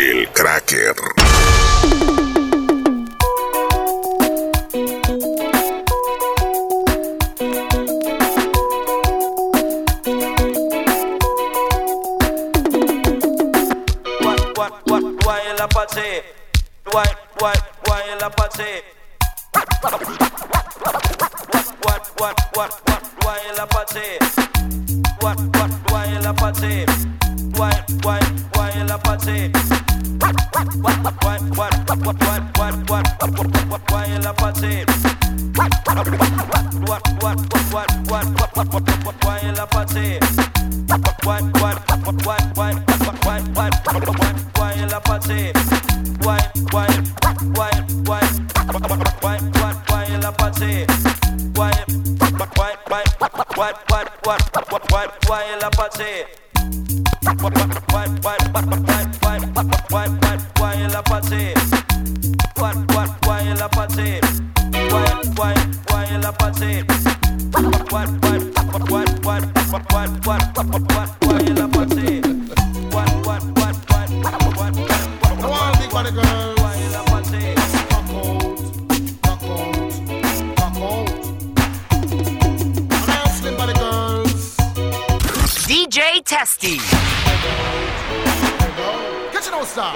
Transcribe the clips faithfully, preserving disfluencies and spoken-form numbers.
El Cracker. What, what, what, why la party? Why, why, why la party? What, what, what, what, what, why la party? What, what, why la party? Why, why, why la party? What, what, what, what, what, what, what, what, what, what, why la party? What, what, what, what, what, what, what, what, what, why la party? What, what, what, what, what, what, what, what, what, why la party? Why, why, why, why, why, why, why la party? Why, why, why, why, why, why, why, why la party? Why, why, why, why, why, why, why la party? What, what, why la party? Why, why, why la party? What, what, what, what, what, what, what, what, why la party? What, what, what, what, what, what, I want big body girls. why la party? Rock out, rock out, rock out. And I have slim body girls. D J Testy. Get your nose star.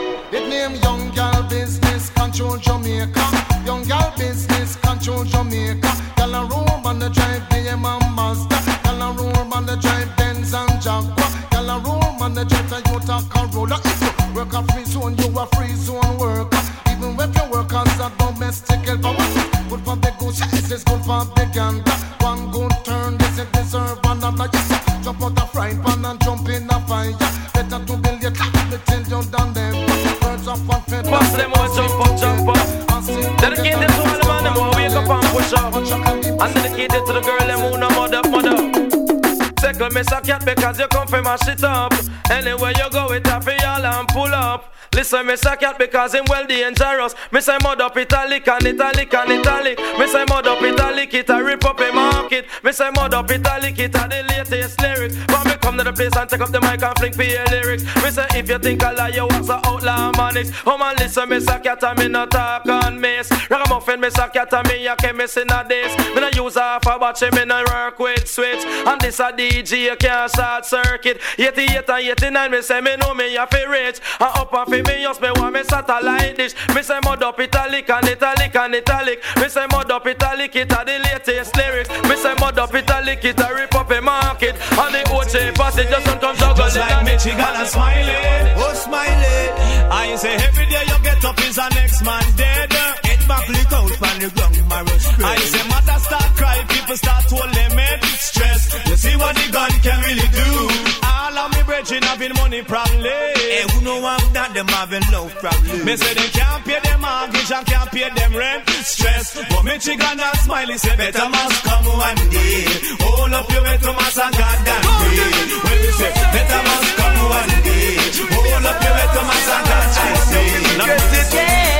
It name Young Gal Business Control Jamaica. Young Gal Business Control Jamaica. Gal a room on the drive B M and Mazda. Gal a room on the drive Benz and Jaguar. Gal a room on the drive Toyota Corolla. If you work a free zone, you a free zone worker. Even if you work as a domestic helper, good for the goose, yes, it's good for the gander. One good turn, yes, it deserve another. Yes, sir. Jump out the frying pan and jump in the fire. Better to build your cat, me tell you down there. Birds of one feather. Pass them all, jump up, jump up. Dedicate it to all the man, them all wake up and push up. And dedicate it to the girl, them who no mother, mother. Second, miss a cat because you come from my shit up. Anywhere you go, it up for y'all and pull up. Listen, miss a cat because him well dangerous. Me say mud up italic and italic and italic. Me say mud up italic, it a rip up a market. Me say mud up italic, it a the latest lyrics. But me come to the place and take up the mic and fling for your lyrics. Me say if you think I lie, you was a outlaw manics. Oh man, listen, miss a cat and me no talk and miss. Ragamuffin, miss a cat and me a chemist in a days. Me no use half a batch, me no work with switch. And this a D J, you can't short circuit. eighty-eight and eighty-nine, me say me know me a fi rich. And up and fi me just me want me satellite dish. Me say mud up italic and italic and italic. Me say mud up italic, it a the latest lyrics. Me say mud up italic, it a rip up a market. And the O J passage just don't come juggle. Just like Michigan and Smiley, oh Smiley. I say every day you get up is the next man dead. Head back, look out from the ground, my rush. I say mother start cry, people start to hold them head. Stress, you see what the gun can really do. All of me brethren having money probably. Hey, who know I'm that them having love probably. Me say they can't pay them mortgage and can't pay them rent. Stress, but Michigan and Smiley say better must come one day. Hold up your head to mass and goddamn day. When we say better must come one day. Hold up your head to mass and goddamn day. Get it,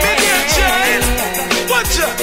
child. Watch out.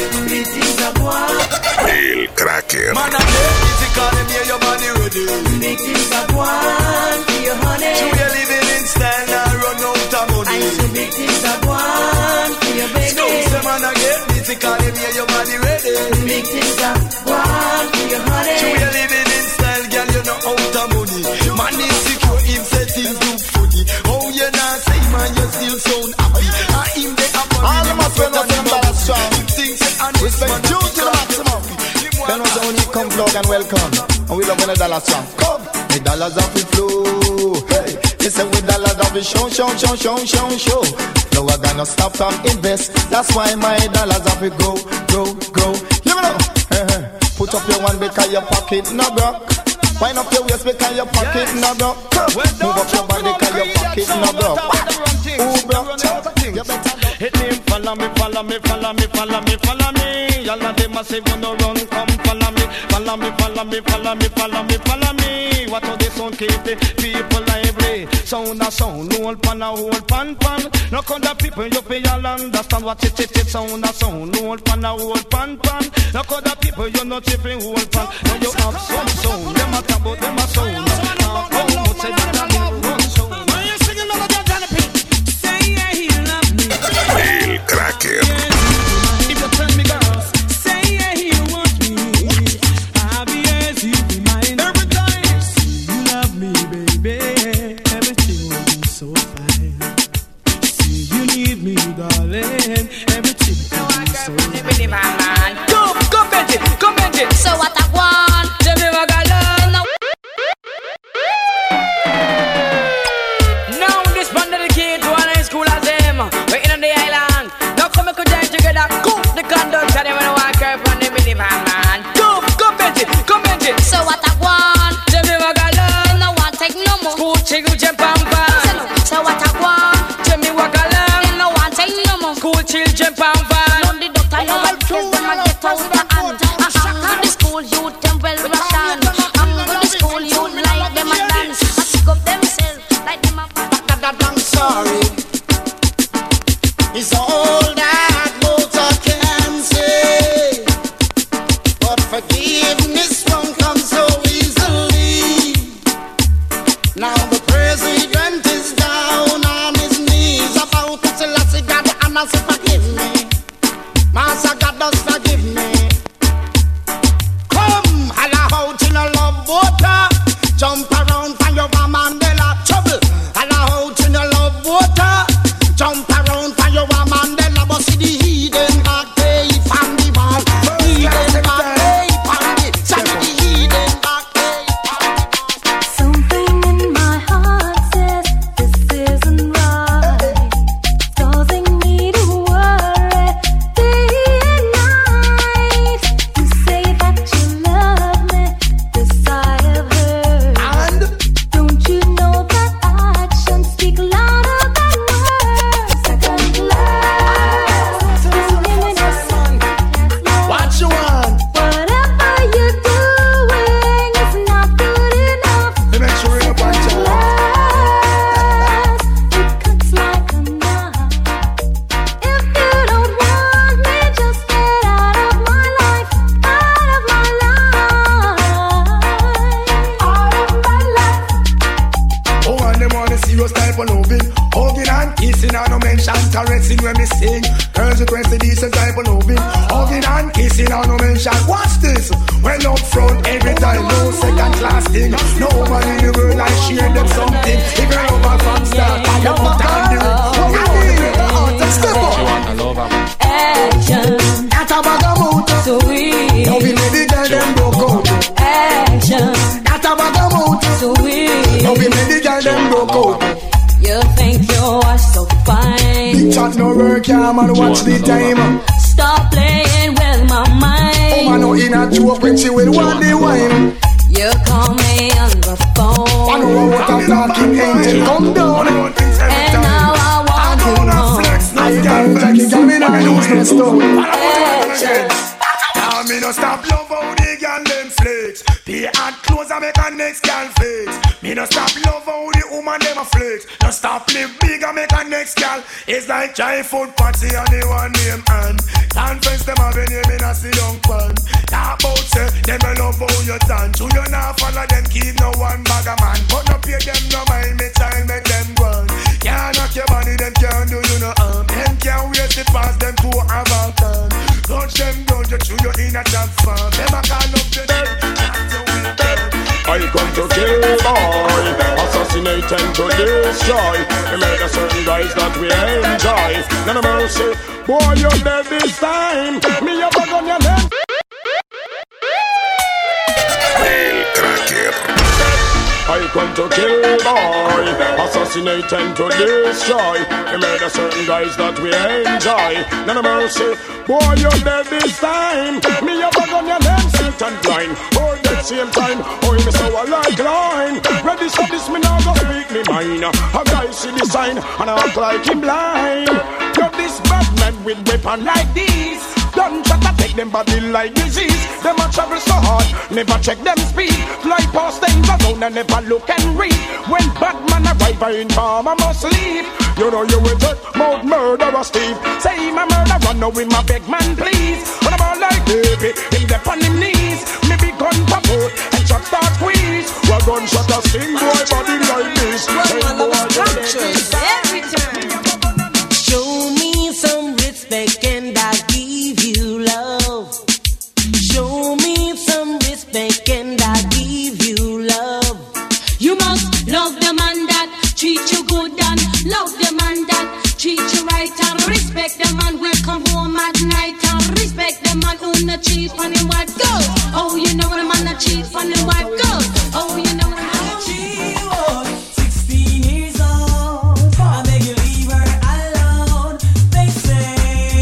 El Cracker. Man, I get easy calling me your body ready. Big things are one for your honey. So you're living in style and run out of money. I see big things are one for your baby. Say man, I get easy calling me your body ready. Big things are one for your honey. So you're living in style, girl, you know out of money. Man is secure, him say things look funny. Oh, you not say man, you still sound happy. I him they up on All of my friends are them that strong. Respect you to the maximum. Then was only come vlog and welcome. And we love when the dollar strong. Come, the dollars off the flow. Hey, listen with dollars off the show, show, show, show, show, show. No, I gonna stop from invest. That's why my dollars off it go, go, go. You know, put up your one because your pocket no broke. Wind up your waist because your pocket no broke. Move up your body because your pocket no broke. Who broke? You better go. Hit him, follow me, follow me, follow me, follow me, follow me. All of them a say you no run, come follow me, follow me, follow me, follow me, follow me, follow me. What how the sound keep the people lively? Sound a sound, hold pan a hold pan pan. No other people you feel all understand what it it it. Sound a sound, hold pan a hold pan pan. No other people you not chipping hold pan. Now you have some sound, them a talk about them a sound. Now how much say that a little run sound? When you singing melody, Johnny P. so fine. See you need me, darling. Everything can be so fine. Come, come Benji, come Benji. So what I want? Tell me what I love. Now this one dedicated to one high school as them. We're in on the island. Now come and join together. Cook the conduct. Tell them when I walk up on the minivan man. Come, come Benji, come Benji. So what I want? Tell me what I love. No one take no more. School chill jump and van. So what I want? Tell me what I love. No one take no more. School chill jump and van. No the doctor no one kiss them and get out the hand. Uh-uh. The school youth them well Russian. I'm good the school youth like them a dance. I pick up themselves like them a. I'm sorry. It's all that water can say, but forgiveness won't come so easily. Now the president is down on his knees about to tell us he got the honor to forgive me. Master God does forgive me. Come, holla out in a love water, jump around for your Mandela trouble. Holla out in a love water, jump around for your Mandela, but see the hidden back day from the wall. Hidden back day from the, see the hidden back day from the wall. Something in my heart says this isn't right, causing me to worry day and night. You say that you love me, this I have heard. And Don't you know that actions speak louder than words? Second love, luminous sun. what you want? Whatever you're doing is not good enough. To make sure you punch out. Love, it cuts like a knife. If you don't want me, just get out of my life, out of my life, out of my life. Oh, and them wanna see your style for loving, hugging and kissing, and no mention caressing when me sing. Girls request the decent type of loving, hugging and kissing, and no mention. What's this? Well up front every time, no second class thing. No one in the world I share them something. If you're over from start, you put down the ring. I mean, the heart and step up. Action, That's a bag of mood. so we. Now we let the girl them broke out. Action, That's a bag of mood. so we. Now we let the girl them broke out. You think you are so fine. Big chat no work, yeah man, watch the time. Stop playing with my Oh mind. man, no in a joke when she will want the wine. You call me on the I phone, know what I'm talking, angel, come down. and now I want you home. I can't take it, I'm in a lose my stone. Action, Now me no stop love how the girl them flex. Pay and clothes and make a next girl flex. Me no stop love how the woman them a flex. No stop live big and make a next girl. It's like giant food party and the one name and conference them have a name in a see young pan. Talk about say them a love how you done. To you not follow them keep no one bag of man. But no pay them no mind me child make them run. Can't knock your body them can't do you no harm. Them can't wait to pass them to have a turn. Touch them down you chew you in a job farm. Them a call up to them. I come to kill boy, assassinate and to destroy. We made a certain guys that we enjoy. None of mercy, boy you're dead this time. Me a bug on your name. I come to kill boy, assassinate and to destroy. We made a certain guys that we enjoy. None of mercy, boy you're dead this time. Me a bug on your name, silt and blind. Or that same time, oh me so I like line. Ready for this me now go speak me mind. A guy see the sign and I act like him blind. You're this bad man with weapon like this. Don't try to take them body like disease. Them a travel so hard, never check them speed. Fly past things around and never look and read. When bad man arrive, I inform I must leave. You know you will take mouth murderer Steve. Say my murderer, no with my big man please. When I'm all like baby, him up on him knees. Me be gun for both and shot start squeeze. Well gunshot a sting boy body like this. Say boy Every time. Show me some respect and I give you love. Show me some respect and I give you love. You must love the man that treat you good and love the man that treat you right and respect the man when come home at night and respect the man who not cheat on him wife go. Oh, you know the man not cheat on him wife go. Oh, you know the man not cheat. She was sixteen years old. I beg you leave her alone. They say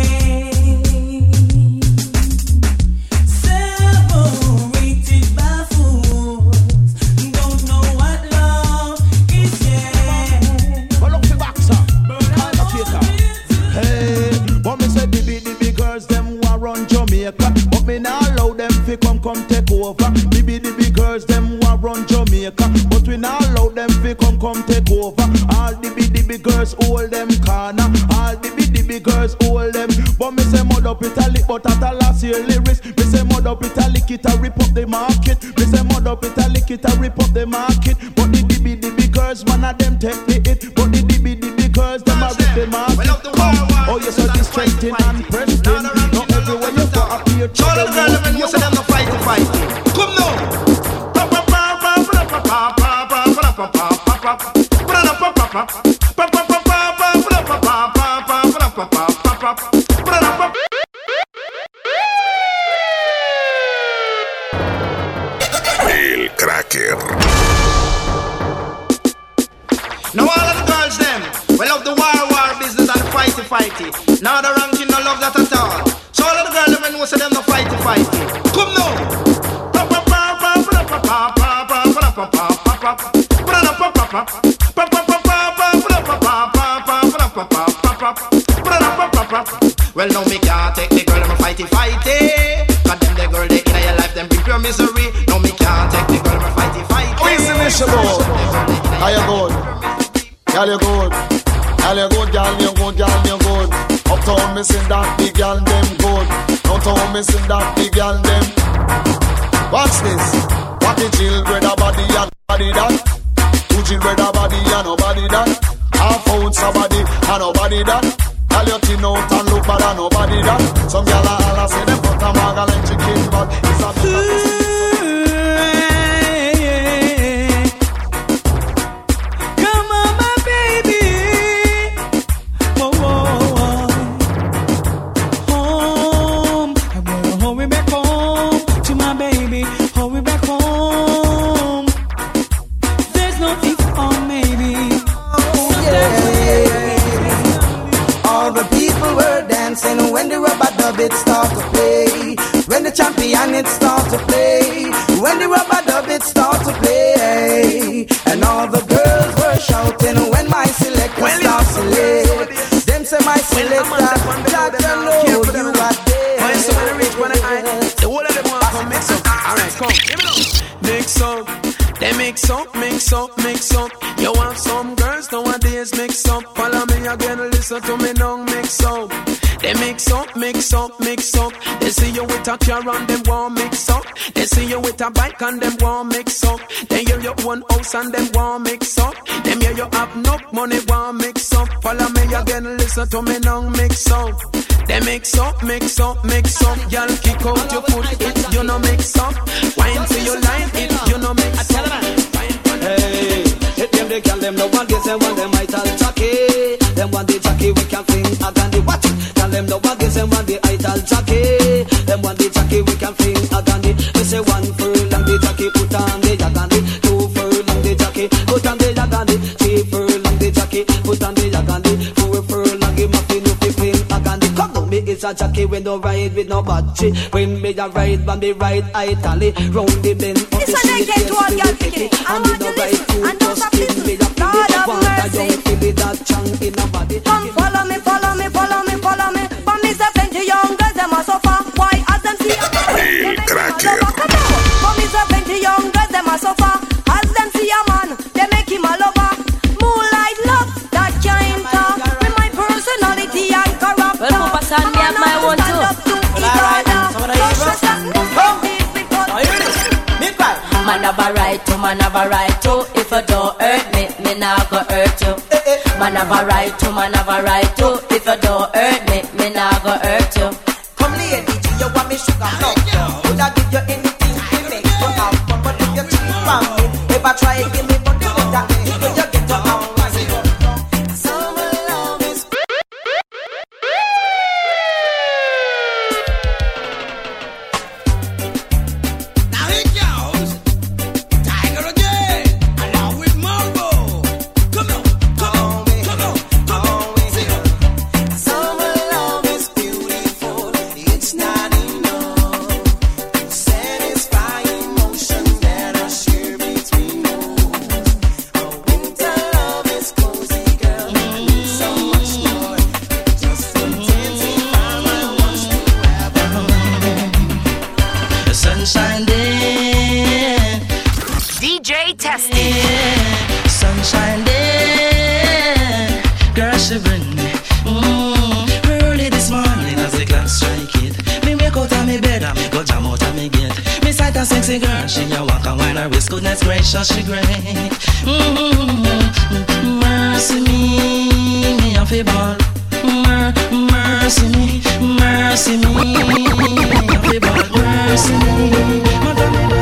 separated by fools don't know what love is yet. Well, look the boxer, I'm a theater. Hey, but me say the big, the big girls them war run Jamaica, but me not allow them fi come come take over. The big, the big girls them war run Jamaica, but we not allow them fi come come take over. All the big, the big girls hold them corner, all the big, the big girls hold them. But me say mud up Italy, but at a last year lyrics. Me say mud up Italy, it a rip up the market. Me say mud up Italy, it a rip up the market. But the the big, the big girls, one of them take the hit. But the the big, the big girls, them a rip the market. Oh, you're so distracting and pressing. Not everywhere you go up here. All of the girls, when you say them no fight to fight. Come now. El Cracker. Now all of the girls them, we love the war war business and fighty fighty. Now the ranking no love that at all. So all of the girls when we say them no fighty fighty. Come now. Well now me can't take the girl them fighty fighty. Cause them the girl they in your life them bring pure misery. Now me can't take the girl them fighty fighty. Who is the mission boy? How you good? Girl you good. Girl you good, girl you good, girl you good. Uptown me sing that big girl them good. Downtown me sing that big girl them. Watch this. What the children a body and body that. Two children a body and nobody that. Half out somebody and nobody that. Girl you thin out and look bad and nobody that. Some girl a holla say them put a maga like chicken but it's a bit of when the rubber dub it start to play, when the champion it start to play, when the rubber dub it start to play, and all the girls were shouting when my selector well, start to lay. Them say my selector, that you know you are there. When somebody reach one eye, the whole of them want to come mix up. Alright, come, give it up. Mix up, they mix up, mix up, mix up. You want some girls nowadays mix up. Follow me again, listen to me now, mix up. They mix up, mix up, mix up. They see you with a car and them want mix up. They see you with a bike and them want mix up. They hear your one house and them want mix up. Them hear you have no money want mix up. Follow me again, listen to me now, mix up. They mix up, mix up, mix up. Y'all kick out your foot, it you know mix up. Wine to your line, it you know mix up. Hey, hit them the girl them no one gets them one them might all jockey. Them one the jockey we can fling a gandhi watch. Tell them no one gets them one the idol jockey. Them one the jockey we can fling a gandhi. We say one furlong the jockey put on the yagandi. Two furlong the jockey put on the yagandi. Three furlong the jockey put on the yagandi. Four furlong him up in the fling a gandhi. Come on me it's a jockey when no ride with no battery. When me a ride when me ride Italy. Round the bend up the street yes to the kitty. And me no ride too just spin me up in the one that young feel it that chunk in a body. Come follow me, follow me, follow me, follow me. For me say plenty young girls them a suffer. Why as them see a El Cracker. For me say plenty young girls them a suffer. As them see a man, they make him a lover. Moonlight love, that can't talk. With my personality and character. Well, Papa San, me have my own too. Man have a right to, man have a right to. If you don't hurt me, me not go hurt you. Man have a right to, man have a right to. If you don't hurt me, me not go hurt you. Come lady, do you want me sugar? No. Would I give you anything to make you have fun? But if you cheat from me, if I try give me body with that, will you get your own money? bring me. Mm, early this morning as the clock strike it, me wake out of me bed and me go jam out of me gate. Me sight a sexy girl, she a walk and wine her waist, goodness gracious, she great. Mm-hmm. Mercy me, me a fi ball. Mer- mercy me, mercy me, me a fi ball. Mercy me, mother me.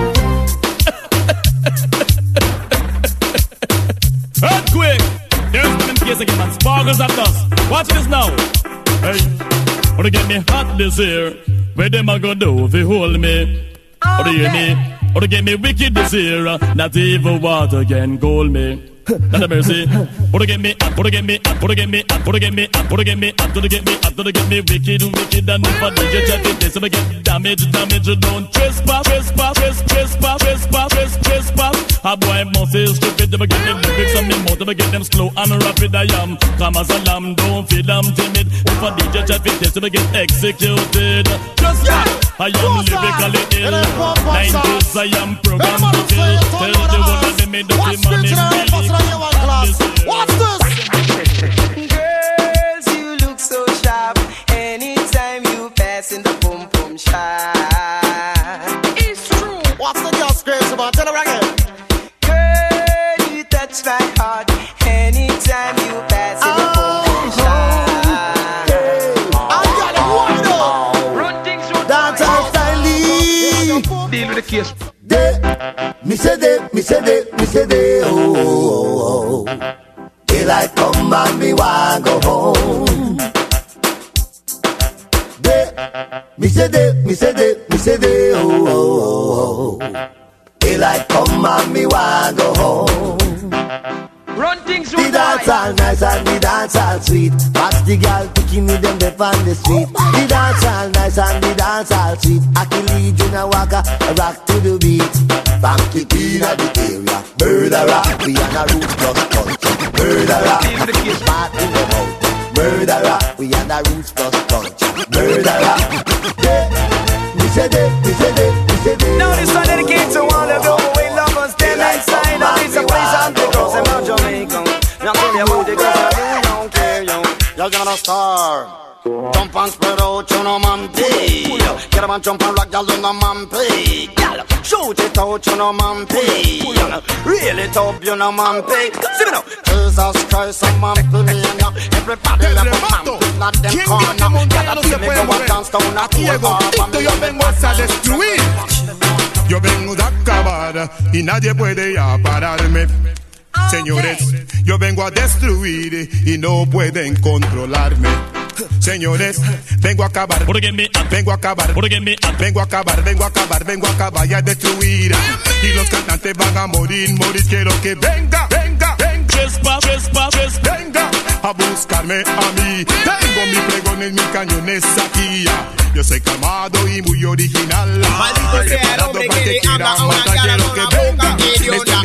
Earthquake! There's one in case again, man. Sparkles at us. Watch this now. Hey, wanna get me hot this year? Where them a go do if you hold me? Or do you hear me? Or to get me wicked this year? Not even water can cool me. Not a mercy. Or to get me, or to get me, or to get me, or to get me, or to get me, or to get me, or to get me wicked, wicked, and if I do get chatty, this to get damage, damage. Don't trespass, trespass, trespass, trespass, trespass, trespass. A boy must be stupid to get them lyrics on me mouth, to get them slow and rapid. I am calm as a lamb, don't feel I'm timid. If I D J chatty, this to get executed. Just I am lyrically ill. Nineties I am programmed to kill. Tell the world that they made the money really. What's this? Girls, you look so sharp. Anytime you pass in the boom boom shop. It's true. What's the girl screams about? Tell her again. Girl, you touch my heart. Anytime you pass in the boom boom shop. I got it wind up. Run things through dance and style. Deal with the case. Me say de, me say de, me say de, oh, oh, oh. Daylight come and me want go home. De, me say de, me say de, me say de, oh, oh, oh. Daylight come and me want go home. Run things the dance all nice and the dance all sweet. Watch the girl picking me them up on the street. The dance all nice and the dance all sweet. I can lead you now walk a rock to the beat. Funky queen of the area, murderer. We on a roots plus country, murderer. Smart in the mouth, murderer. We on a roots plus country, murderer. Me say de, me say de, me say de. Now this one dedicated to all of you we lovers stand inside of this place and the girls in Jamaica. Now tell me about the girls that you don't care, yo. Y'all gonna star. Jump and spread out, you know, man, pig. Get up and jump and rock, y'all, you know, man, pig. Y'all, shoot it out, you know, man, pig. Y'all, reel it up, you know, man, pig. See me now. Jesus Christ, a man, pig. Everybody left a man, pig, not them corner. Y'all, see me go and dance down at two Esto yo vengo a destruir. Yo vengo de acabar y nadie puede ya pararme. Señores, yo vengo a destruir y no pueden controlarme. Señores, vengo a acabar, vengo a acabar, vengo a acabar, vengo a acabar, vengo a acabar y a destruir. Y los cantantes van a morir, morir. Quiero que venga, venga, venga, chespa, chespa, chespa, venga a buscarme a mí. Tengo mi pregones, mis cañones aquí. Yo soy calmado y muy original. Maldito sea el hombre que le habla a una cara con la boca idiota.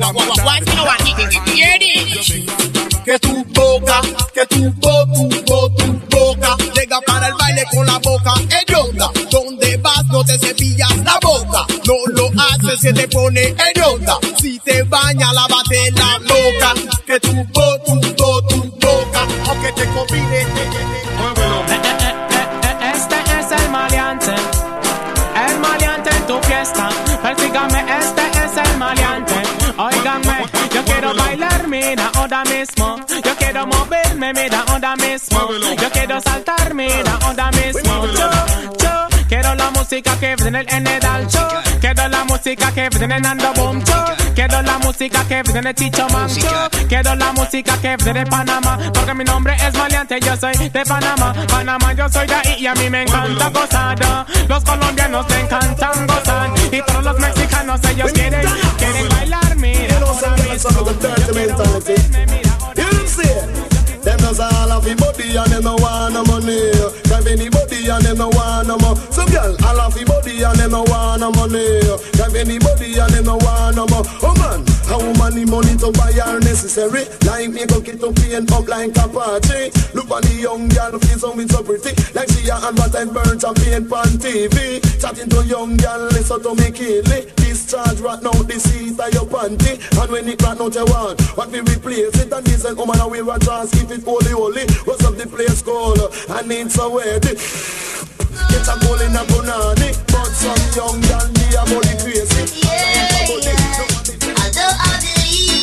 Que tu boca, que tu boca, tu boca, tu boca llega para el baile con la boca idiota. Donde vas no te cepillas la boca. No lo haces, se te pone idiota. Si te baña, lávate la boca. Que tu boca, tu boca, tu boca, aunque te combine. Este es el maleante, el maleante en tu fiesta. Persígame, este es el maleante. Óiganme, yo quiero bailar, mira, ahora mismo. Yo quiero moverme, mira, ahora mismo. Yo quiero saltar, mira, ahora mismo. Yo, yo quiero la música que viene en el alto. Quiero la música que viene en Ando Boom. Yo quiero la música que viene Chicho Man. Yo quiero la música que viene de Panamá. Porque mi nombre es Maleante, yo soy de Panamá. Panamá, yo soy de ahí y a mí me encanta gozar. Los colombianos te encantan gozar. Y todos los mexicanos, ellos quieren, quieren bailar, mira. Them does all of the body and them no want no money. Drive anybody and them no want no more. So girl, all of the body and them no want no money. Drive anybody and them no want no more. Oh man, how money money to buy are necessary. Like me go get to paying up like a party. Look for the young girl, feel something so pretty. Like she a advertise burn champagne on T V. Chatting to young girl, listen to me kill it. Discharge right now the seat of your panty. And when it right out you want, what we replace it. And this and woman we will just keep it holy holy. What's up the place called? I need some wet. Get a goal in a punani. But some young girl be a body crazy. Yeah, yeah. Although I believe,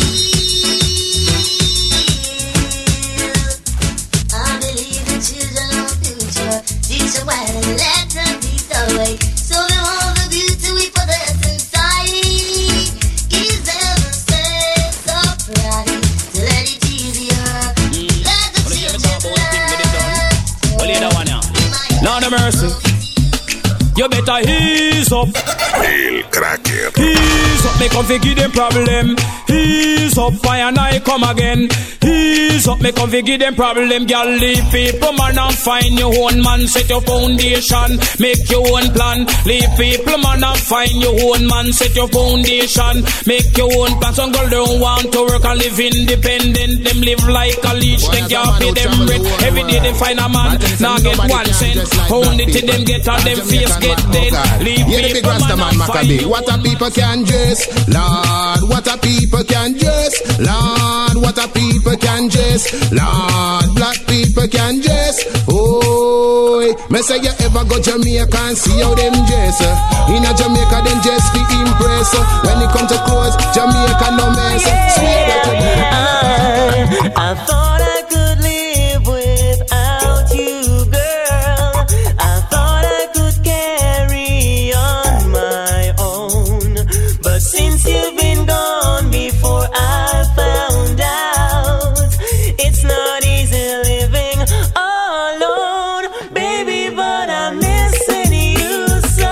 I believe the children of future. Teach them well and let them be the way. So they all the beauty we possess inside. Gives them a sense of pride to let it easier. Let the children learn. Well, you don't want to. Lord of mercy. You better ease up. El Cracker. Ease up, make up give them problem. Ease up, fire and I come again. Ease up, make up give them problem. Girl, leave people, man, and find your own man. Set your foundation, make your own plan. Leave people, man, and find your own man. Set your foundation, make your own plan. Some girl don't want to work and live independent. Them live like a leech, they can't pay them rent. Every day they find a man, now get one cent. Only till them get on them face get dead. Leave people, man, and find your what a people can dress, Lord, what a people can dress, Lord, what a people can dress, Lord, black people can dress. Oh, me say you ever go Jamaica and see how them dress. In a Jamaica them dress fi impress. When it comes to clothes, Jamaica no mess. Swear that to I, I thought I could live without you, girl. I thought I could carry on my own. But since you've been gone before I found out, it's not easy living alone, baby, but I'm missing you so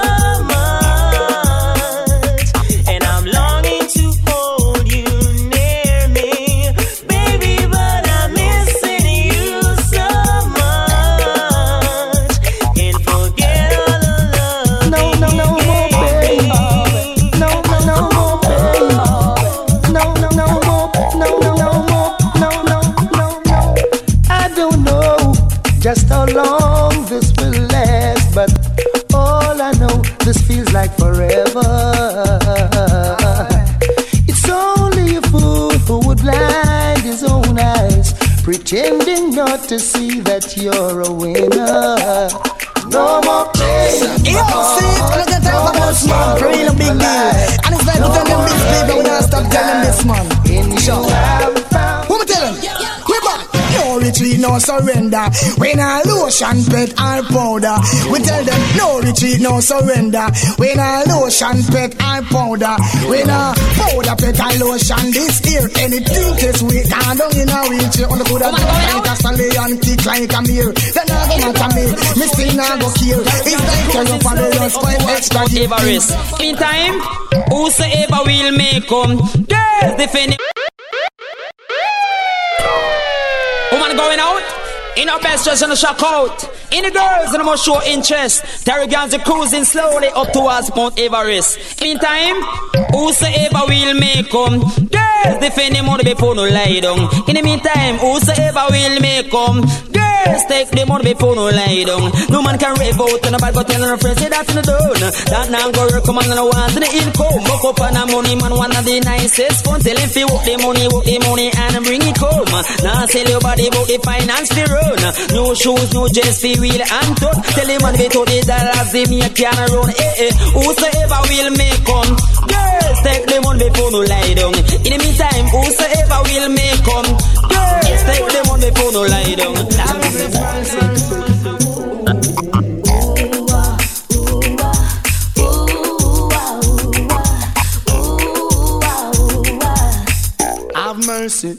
much. And I'm longing to hold you near me, baby, but I'm missing you so much. Can't forget all the love. No, no, no more, baby. No, no, no more, baby. No, no, no more. No, no, no more. No, no, no, no. I don't know just how long this will last, but all I know, this feels like forever. It's only a fool who would blind his own eyes, pretending not to see that you're a winner. No more pain. Yo, see, I'm gonna tell about man, for real big deal. And it's like we tell them this people, we don't stop telling this man. Sure. What me tell him? We back. No retreat, no surrender. We not lotion, pet, or powder. We tell them no retreat, no surrender. We not lotion, pet, or powder. We not powder, pet, or lotion. This here, anything is weak. I don't in a wheelchair. On the good and like a stallion, kick like a mirror. Then I go matter me. Me still not go kill. It's like you're up on the run, five extra gear. Meantime, whosoever will make come, girls defend. Woman going out, in her best dress and a shock out. In the girls and the most show interest. Terry Gans are cruising slowly up towards Mount Everest. Meantime, whosoever will make come, girls defend them money before no lie down. In the meantime, whosoever will make come, girls take them money before no lie down. No man can rave out and nobody go tell her friends say that's in the done. That now go work come on and want the income. Buck up on the money man, one of the nicest fun. Tell him fi work the money, work the money and bring it home. Now sell your body about the finance fi run. No shoes, no dress fi wheel and tut. Tell him man be to the dollars they make can run. Eh eh, whosoever will make come, girls take the money before no lie down. In the meantime, whosoever will make come, girls take the money before no lie down. Have mercy.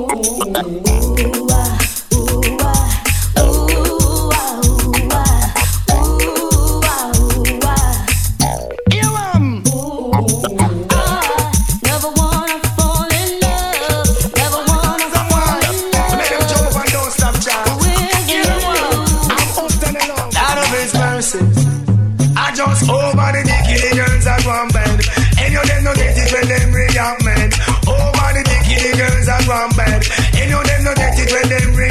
I just over the dicky girls at one bed. And you them no get it when them react men. Over the dicky girls at one bed. And you them no get it when them react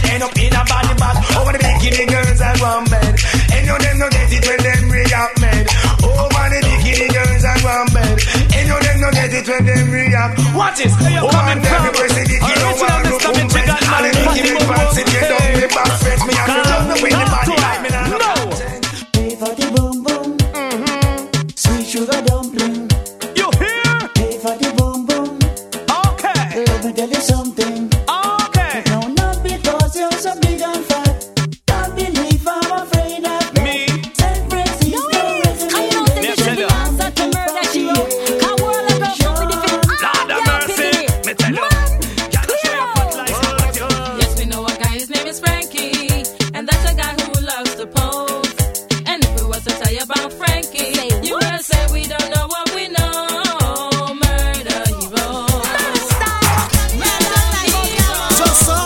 end up in a body bag. Over the bikini girls I want bed. And you them no get it when them react mad. Over the bikini girls I want bed. And you them no get it when them react. What is? Over them the press the bikini over the woman. And the bikini pants if you don't be back fetch me. And you love the way the body like me now. No. Pay for the boom boom. Sweet sugar dumpling. You hear? Pay for the boom boom. Okay. Let me tell you something. Okay. No, not because you're so big and fat. Don't believe I'm afraid of me. Self-praise is the reason. I don't think you should be answer to murder she wrote. Can world a girl come with the film? Lord have mercy. Me tell you. Yes, we know a guy, his name is Frankie. And that's a guy who loves to pose. And if we was to tell you about Frankie, you will say we don't know what we know. Murder hero. Just up.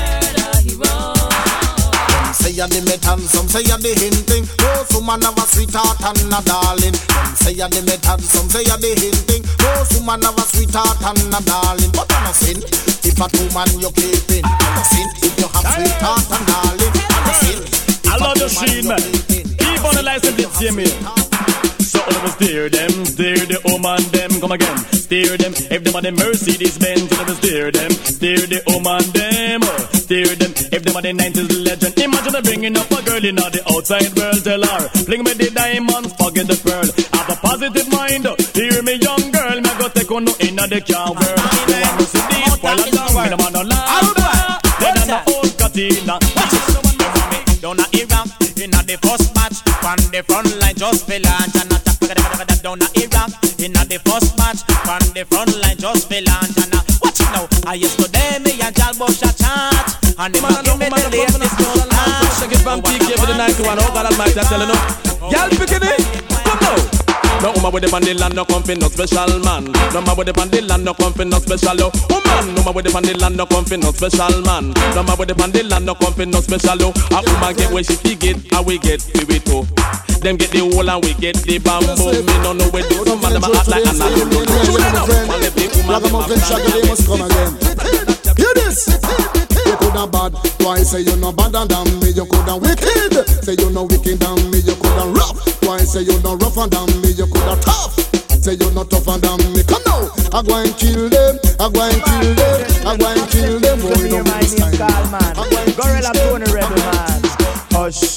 Some say you're the method, some say you're the hinting. No, some man have a sweetheart and a darling. Some say you're the method, some say you're the hinting. No, some man have a sweetheart and a darling. But I'm a sin if a two man you're keeping. I'm a sin if you have sweetheart and darling. I'm a sin. I love the scene, man. Keep on the license, it's see me. So let me steer them, steer the woman them, come again. Steer them, if them are the Mercedes Benz, let me steer them, steer the woman them, steer them, if them are the nineties legend. Imagine them bringing up a girl in the outside world, tell her, fling me the diamonds, forget the pearl. Have a positive mind, hear me young girl, me go take on no in the car world. You want to see this, while I'm down, me no man no laugh. Then I'm the old Katina. Down a Iraq, in a the first match, on the front line just fell and and attack. Down a Iraq, in a the first match, on the front line just fell and and watch it now. I yesterday me and Jalbo shot chat, and the man give me the latest no laugh. Check it from P K for the night one. Oh God Almighty, I tell you no. Y'all picking it? Come now. No woman with the pan the land, no come for no special man. No man with the pan the land, no come for no special oh. Woman, no man with the pan the land, no come for no special man. No man with the pan the land, no come for no special oh. A woman get where she fi get, and we get fi we too. Them get the whole and we get the bamboo. Me no know where do some man them act like an adult. Ragamuffin Shaggy, they must come again. Hear this. You coulda bad, why say you no badder than me? You coulda wicked, say you no wicked than me. You coulda rough, why say you no rougher than me? You coulda tough, say you no tougher than me. Come now, I go and kill them, I go and kill them, I go and kill them. Oh, you know me this time. Gorilla Tony Rebel man. Hush,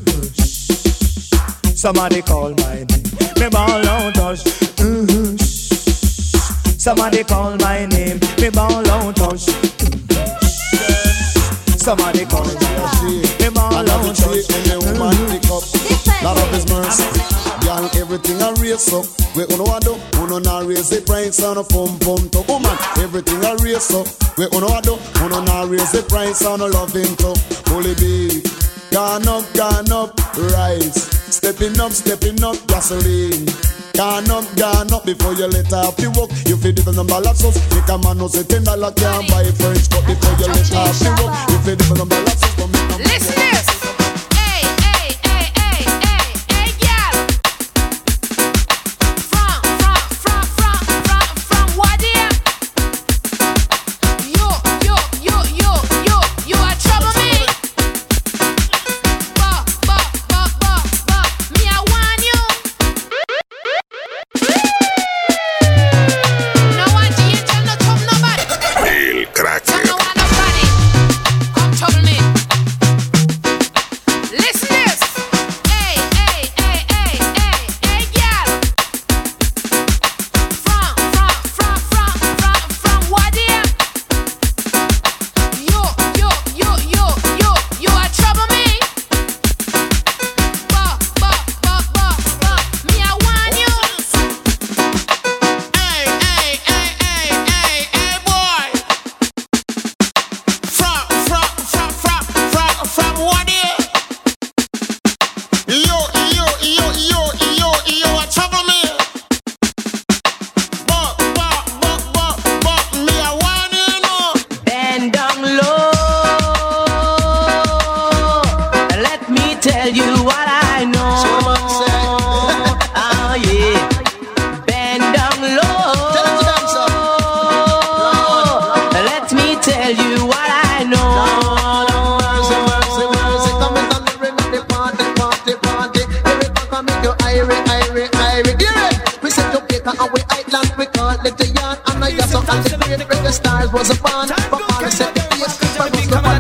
somebody call my name. Me ball out, hush. Mm-hmm. Somebody call my name. Me ball out, hush. Somebody call me. Me ball out, hush. Me woman pick up. Lot of His mercy. Y'all everything I raise up. We uno a do, uno na raise the price on a pum pum to woman. Everything I raise up. We uno a do, uno na raise the price on a loving to holy beef. Gone up, gone up, rise. Stepping up, stepping up, gasoline. Gone up, gone up before you let off the work. You feed the number of sauce. Make a man no say ten dollar can't buy French cut before you let off the work. You feed the number of sauce. Listen this. Hey, hey, hey, hey, hey, hey, girl. From, from, from, from, from, from what here? You, you, you, you, you, you are trouble me. But, but, but, but, but, me I want you. No one to you tell no trouble nobody. El Cracker. Tell no one nobody. Come trouble me.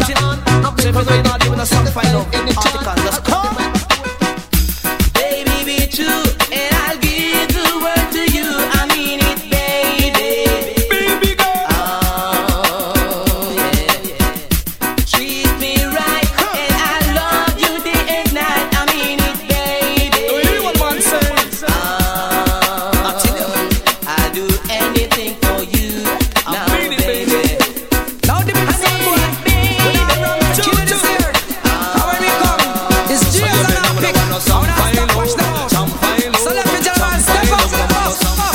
watching on. I'm playing for going on, even a song find out. Article, let's come. Baby, be true, and I'll give the word to you. I mean it, baby. Baby girl. Oh, yeah, yeah. Treat me right, and I love you day and night. I mean it, baby. Do you hear what man says? Oh, I'll do anything for you. Now, baby. Now the big song boy. We are from two to here. How when we come? It's G S and I pick. I wanna stop watch now. So let me gentlemen step up, step up.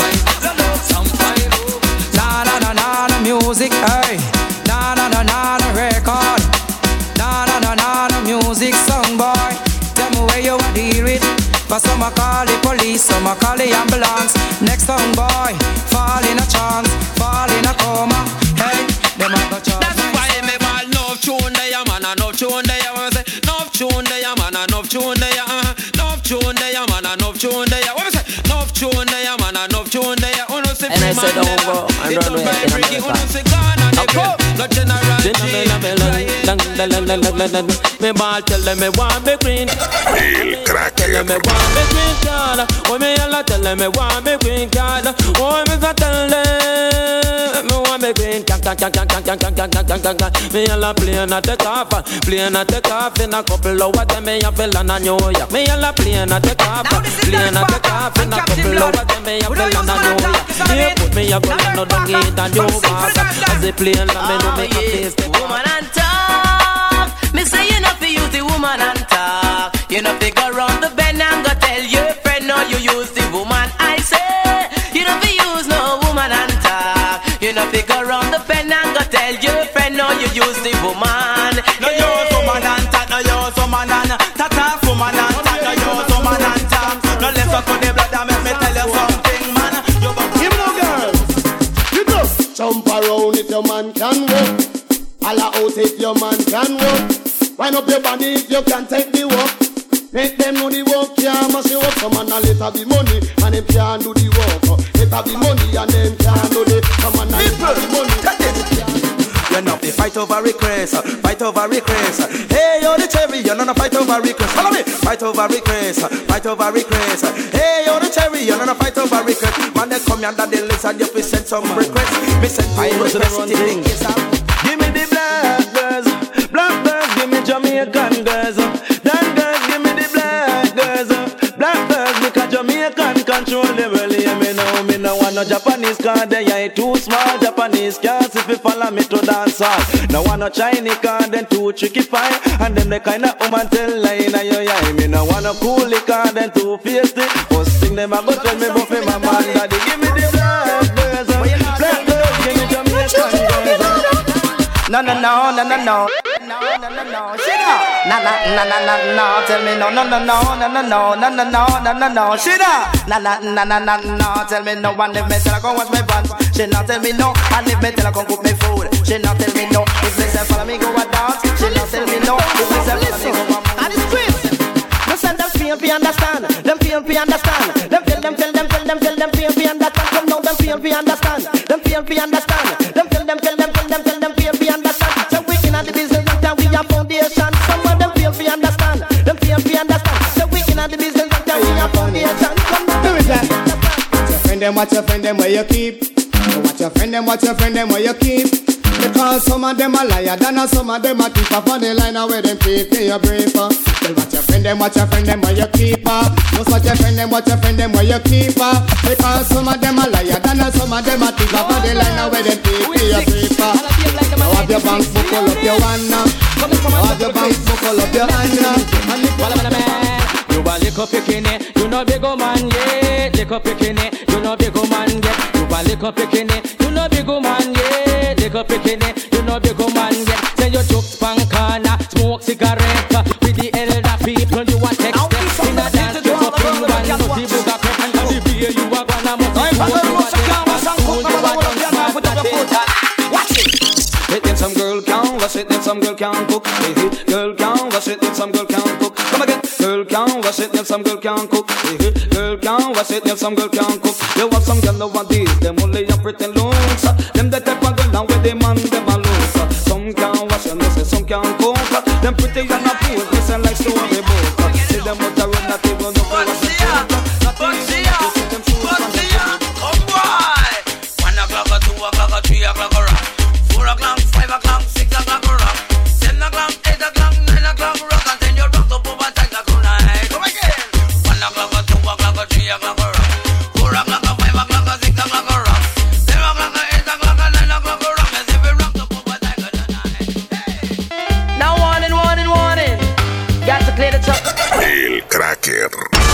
Na na na na na music, hey. Na na na na na record. Na na na na na music song boy. Tell me where you deal with. But some a call the police, some a call the ambulance. Next song boy, fall in a trance, fall in a coma. Hey, them a go charge. That's why me ball enough tune there, man, enough tune there. What me say? Enough tune there, man, enough tune there. Enough tune there, man, enough tune there. What me say? Enough tune there, man, enough tune there. Uno say And I said, don't go and run away in America. no general. Me ball tell them me want me green. El Tell them me want me green card. Oh me yalla tell them me want me green card. Oh me say tell them me want me green card. Me yalla plane a take off, plane a take off in a couple hours. Then me a feel on a New York. Me yalla plane a take off, plane a take off in a couple hours. Then me a feel on a New York. You put me a gun and no dung in a New York. As a plane, me do me a face. Woman and talk. Me say you know fi use the woman and talk. You know fi go round the bend and go tell your friend no you use the woman. I say you know fi use no woman and talk. You know fi go round the bend and go tell your friend no you use the woman. No use woman and talk, no use woman and talk, talk woman and talk, no use woman and talk. No let's talk on the blood and make me tell you something, man. You go Give me no girls. You just jump around if your man can walk. Holla out if your man can walk. Wind up your body if you can take the walk. Make them know the work, yeah, must you up. Some man a let her be money and them can't do the work. Let her be money and them can't do the. Some man a let her be money. You know they fight over request, fight over request. Hey, you're the cherry, you're not a fight over request. Follow me, fight over request, fight over request. Hey, you're the cherry, you're not a fight over request. Man, they come under the list and you fi send some requests. Me send two requests. Give me the black girls, black girls, give me Jamaican girls. Dan girls, give me the black girls, black girls, because Jamaican control the world. Yeah, me know, me no want no Japanese car, they ain't too small. Japanese cars, if you follow me to dance hall. No want no Chinese car, then too tricky fine. And them the kind of woman tell lie in your eye. Me no want no coolie car, then too feisty. First thing them a go tell me about my man daddy. Give me the black girls, black girls, give me Jamaican girls. No, no, no, no, no, no. No, no, no, no. Shut up. No, no, no, no, no, no. Tell me no, no, no, no, no, no, no, no, no, no, no, no, no. Shut up. No, no, no, no, no, no. Tell me no. And if me tell her come wash my pants, she not tell me no. And if me tell her come cook me food, she not tell me no. If me say follow me go a dance, she not tell me no. If me say follow me go a move. And it's Chris. No send them feel fi understand. Them feel fi understand. Them feel them feel them feel them feel them feel fi understand. Come now them feel fi understand. Them feel fi understand. Them feel them feel them feel them feel them feel fi understand. So we inna the business and we a foundation. Some of them feel fi understand. Them feel fi understand. So we inna the business and we a foundation. Come now. Do it that. Watch your friend them, watch your friend them where you keep. Watch your friend them, watch your friend them where you keep. Because some of them a liar, than and some of them a keep up on the line where them pay for your brief. Well, watch your friend them, watch your friend them where you keep. Just watch your friend them, watch your friend them where you keep. Because some of them a liar, than and some of them a keep up on the line where them pay for your brief. Now have your bank book, pull up your one now. Now have your bank book, pull up your hand now. You a lick up bikini, you know big old man, yeah. Lick up bikini, you know big old man, yeah. You a lick up bikini, you know big old man, yeah. Lick up bikini, you know big old man, yeah. Say you took span corner, smoke cigarette with the elder people. You a text them in a dance, you up in one, you see booga crap and the beer you a gonna must be what you a take. Soon you a done smart attention. Watch it. It then some girl can wash it, then some girl can cook. If Girl can't wash it if some girl can't cook. Come again. Girl can't wash it if some girl can't cook. Girl can't wash it if some girl can't cook. You have some girl nowadays, them only have pretty looks. Them the type of girl now with them man them a loose. Some can't wash and they say some can't cook. Them pretty and a pose, they say like storybook. See them out the road, not even know for what's the truth. Oh boy! One o'clock or two o'clock or three o'clock or rock. Four o'clock, five o'clock, six o'clock or rock. Ten o'clock, eight o'clock, nine o'clock rock. And then you're rocked up over ten o'clock night. Come again! One o'clock or two o'clock or three o'clock or rock. Four o'clock or five o'clock or six o'clock or rock. Ten o'clock or eight o'clock or nine o'clock or rock. As if you're rocked up over ten o'clock night. Now warning, warning, warning. Got to clear the truck. El Cracker.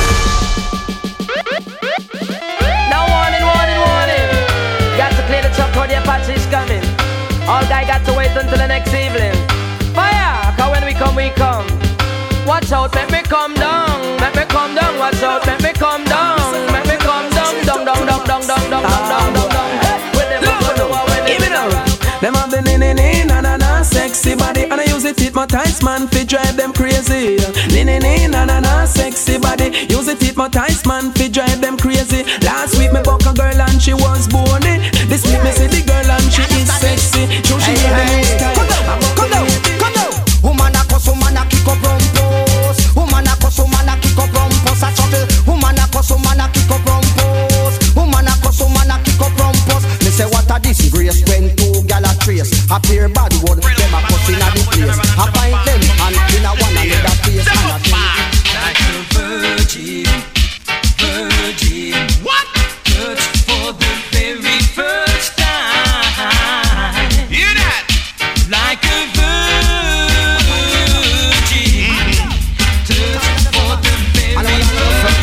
Now warning, warning, warning. Got to clear the truck for the Apache's coming. All guy got to wait until the next evening. Fire, cause when we come, we come. Watch out, make me come down. Make me come down, watch out, make me come down. Make me come down, down, down, down, down, down, down, down, down, down, down. Hey, with them, give me now. Them have the ni ni ni na na na sexy body, and I use it hypnotize man fi drive them crazy. Ni ni ni na na na sexy body, use it hypnotize man fi drive them crazy. Last week me buck a girl and she was bony. This week me see the girl and she is sexy. Show she wear the new style. Come down, come down. Woman a cuss, woman a kick up rumpus. Woman a cuss, woman a kick up rumpus. A trouble. Woman a cuss, woman a kick up rumpus. Woman a cuss, woman a kick up rumpus. Me say what a disgrace when two gal a trace. A pair bad one, them a cuss inna the place. I find them and in a one another place. And a like a virgin, virgin. What? Touch for the very first time. Hear that? Like a virgin. Touch for the very first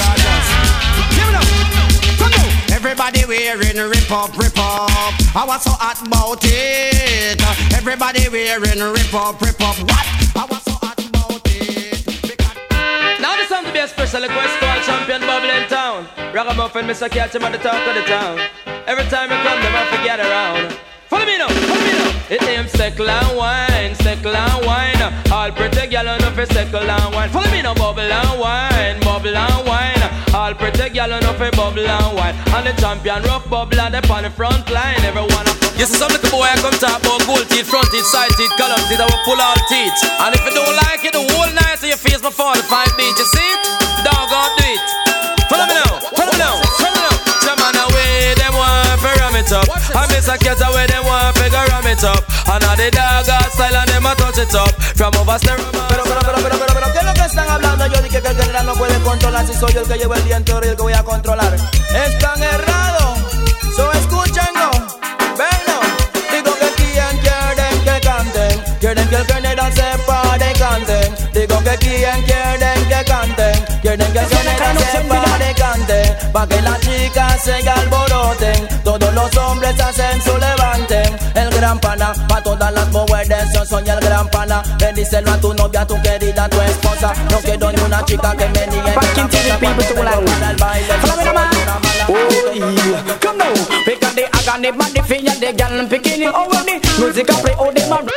time. everybody wearing rip up, rip up. I was so hot about it. Everybody wearing rip up, rip up. What? I was so hot about it. Now this time to be a special request for our champion bubble in town. Ragamuffin, Mister Catch him at the top of the town. Every time you come, them I forget around. Follow me now, follow me now. It name's Steckle and Wine, Steckle and Wine. All pretty gal on the Steckle and Wine. Follow me now, bubble and wine, bubble and wine. All pretty gal on the bubble and wine. And the champion rough bubble and they on the front line. Everyone up. You see some little boy I come talk about gold teeth, front teeth, side teeth, column teeth, I will pull all teeth. And if you don't like it, the whole night so your face my forty-five beat. You see it? Dog on do it. Follow me now, follow me now, follow me now. Some man away, them want to ram it up. I miss a cat away, them want to ram it up. And now the dog got style and them a touch it up. From over stereo. Pero, pero, pero, pero, pero, pero, ¿qué es lo que están hablando? Yo dije que el general no puede controlar. Si soy yo el que llevo el viento y el que voy a controlar. Están errados, so escúchenlo. Venlo, digo que quien quieren que canten. Quieren que el general sepa de canten. Digo que quien quieren que canten. Quieren que el general sepa de canten. Pa' que las chicas se alboroten. Todos los hombres hacen su levanten. El gran pana, pa' todas las mujeres yo soy el gran pana. Bendícelo a tu novia, a tu querida, a tu esposa. No quiero ni una chica que me niegue. Fucking tell the people to like follow me, man. Oh yeah, come now. Pick up the agony, man, the feel the girl and picking it over the music I play, oh the man.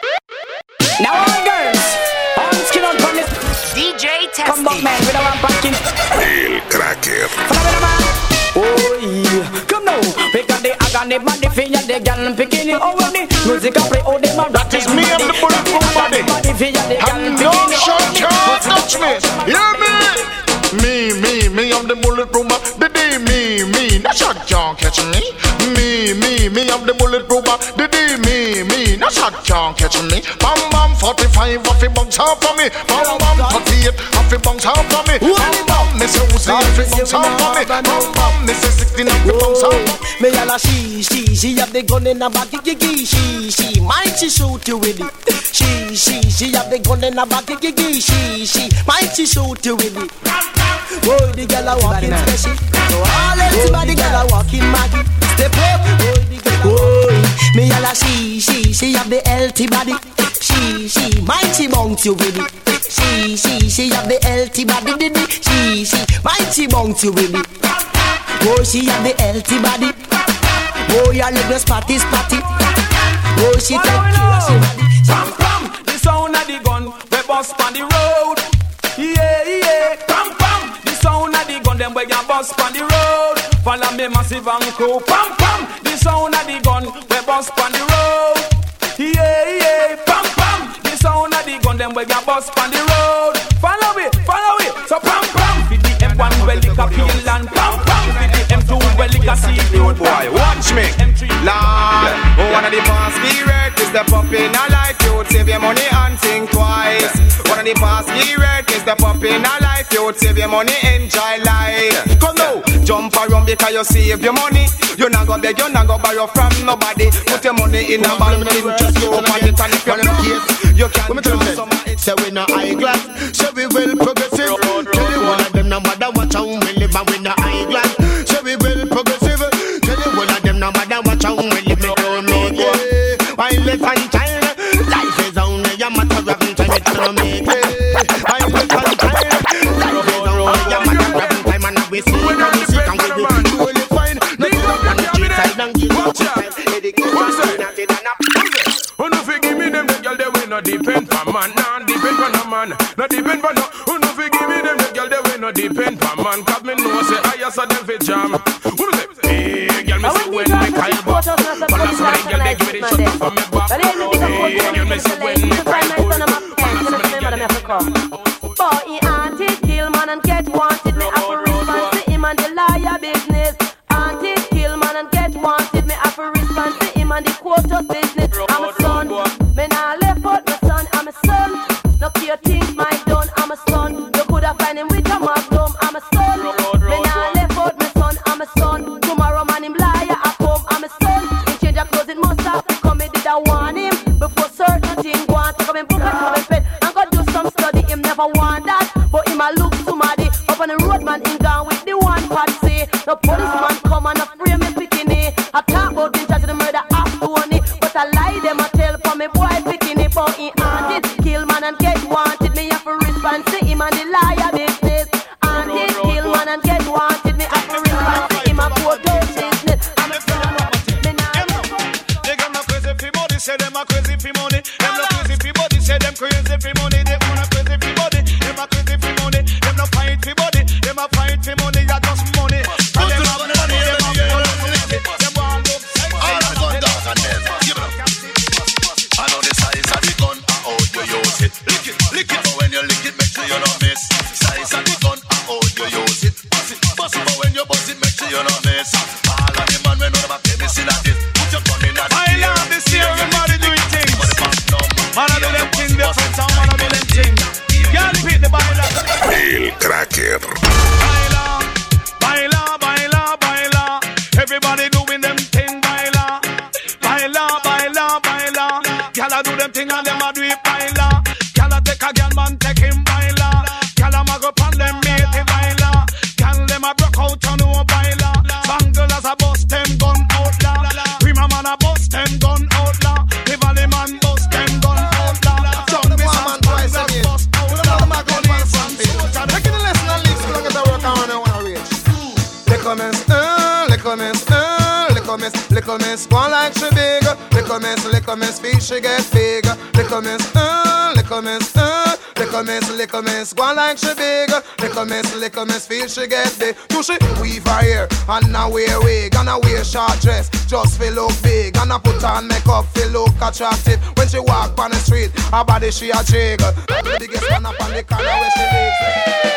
Now all girls, all skin on this D J Testy. Come back, man, with our packing. El Cracker. Follow me, man. Oh yeah, come now. Pick up the agony, man, the feel the girl and picking it over the music I play, oh the man. That is me and the bulletproof body. And no shot can't touch me. Hear me? Me, me, me, I'm the bulletproof the day, me, me, no shot can't catch me. Me, me, me, I'm the bulletproof the day, me, me, no shot can't catch me. Bam, bam, forty-five, off it bounce off for me. Bam, bam, thirty-eight, off it bounce off for me. Bam, bam, Mister Uzi, off it bounce off for me. Bam, bam, Mister sixteen, off it bounce off for me. Me a la she, she, she have the gun in her back, gigi, she, she, might she shoot you with it. She, she, she have the gun in her back, gigi, she, she, might she shoot you with it. Boy, the girl a walking special. So all everybody girl a walking maggie. Step up, boy, the girl. Boy, me a la she, she, she have the healthy body. She, she, might she bounce you with it. She, she, she have the healthy body. She, she, might she bounce you with it. Boy, she have the healthy body. Boy, your little spotty spotty. Boy, she take care of she body. Bam, bam, the sound of the gun. bust on the road. Yeah, yeah, pam pam. The sound of the gun, them where you bust on the road. Follow me massive and cool, pam pam. The sound of the gun, we bust on the road. Yeah, yeah, pam pam. The sound of the gun, them where you bust on the road. Follow it, follow it. So pam pam. With the M one well lick a peel and pam pam. With the M two well lick a see dude boy. Watch me, Lord. Oh, one of the past period is the pop in a life. You'd save your money and think twice. One of the past period is the pop in a life. You'd save your money, enjoy life. Come now, jump around because you save your money. You're not gonna beg, you're not gonna borrow from nobody. Put your money in a bank, interest you open it and if you're not you can do some. Say we no high class, say we well progressive. Tell you one of them no matter what how we live and we no high class. Say we well progressive. Tell you one of them no matter what how we live and don't make it. Violent and child, life is only a matter of time it don't make it. Violent and child, life is only a matter of time and we see it and we see it and we do it fine. Nothing up on the street side and give up time. Who no fi give me them the girl they will not depend for man, nah depend for no man, not depend for no. Who no fi give me them the girl they will not depend for man, 'cause me know say I saw them fi jam. Who no say, hey girl me see when me call back, but last night girl they give me the shut up for me back. Hey girl me see when me call back, but last night girl they give me the boy he auntie kill man and get wanted, me have to respond to him and the liar business. Auntie kill man and get wanted, me have to respond to him and the quarter business. I'm a son, me nah left out my son, I'm a son. No care things my done, I'm a son. You coulda find him with a magnum, I'm a son. Me nah left out my son, I'm a son. Tomorrow man him liar at home, I'm a son. He change a clothes, it must have to come, it did I want him. Before certain thing go on, come in book and come in pen and go do some study, him never want that. But him a look somebody up on the road man, him gone with the one part say. No policeman come and a frame me picking. I talk about the judge of the murder after one. But I lie them a tell for me boy picking it. But he haunted, kill man and get wanted. Me have to respond to him and the liar business. Haunted, kill man and get wanted. Me have to respond to him and poor those business. I'm a son of me now. They got no crazy for money, say them a crazy for money. Them no crazy for body, say them crazy for money. They wanna crazy for body, them a crazy for money. Them no fight for body, them a fight for money. Ya just money. And them have money, them have money. Them want look sexy. All the gun dogs and them, give it up. I know the size of the gun and how you use it. Lick it, lick it, but when you lick it, make sure you don't miss. Size of the gun and how you use it. Bust it, bust it, but when you bust it, make sure you don't miss. All of the man when none of them is in at it. Put your gun in at it. I love this year, everybody doing things. Man, I do them things different, some man I do them things. Can't repeat the Bible. El Cracker. Baila, baila, baila, baila. Everybody doing them thing, baila. Baila, baila, baila. Gyal do them thing and them a do it, baila. Gyal take a gyal man, take him, baila. Gyal a mag up on them, mate, baila. Gyal them a broke out on no baila. Bangles a bust them gun outlaw. Prima man a bust them gun outlaw. The valley man bust them gun outlaw. Some man twice a year. Bust outlaw. Taking the lesson and leave so long as I work on and wanna reach. Little miss, uh, little miss, uh, little miss, little miss, one like she big. Little miss, little miss, feel she get big. Little miss, uh, little miss, uh, little miss, little miss, one like she big. Little miss, little miss, feel she get big. Do she weave her hair and now wear wig and I wear short dress just feel look big and I put on makeup feel look attractive. When she walk on the street, her body she a jiggle. The biggest man up on the corner where she lives.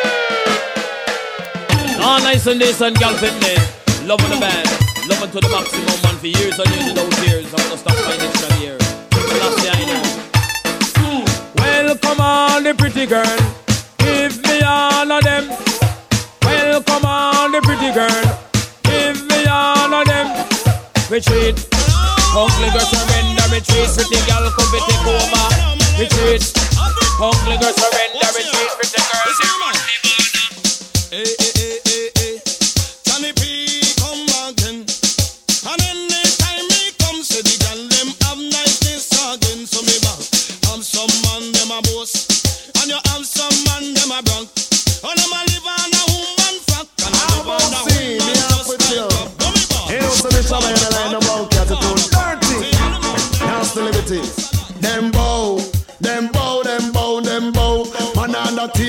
All nice and this and girl fitness. Loving the band. Loving to the maximum man for years and years without tears. I'm gonna stop my extra year. Last year I know. Well, come on, the pretty girl. Give me all of them. Well, come on, the pretty girl. Give me all of them. Retreat. Hungry girl surrender. Retreat. Pretty girl come to take over. Retreat. Hungry girl surrender. Retreat. Pretty girl. Hey, hey, hey, hey, hey. Johnny P come again. And anytime he comes, say the girl them have niceness again. So me back. I'm some man them a boss, and you have some man them a brunk. And them a live on a woman fuck. And I live on a woman just like up. Come me back. Hey, also the trouble in the line about catapult. Dirty. That's the liberty. Them bow, them bow, them bow, them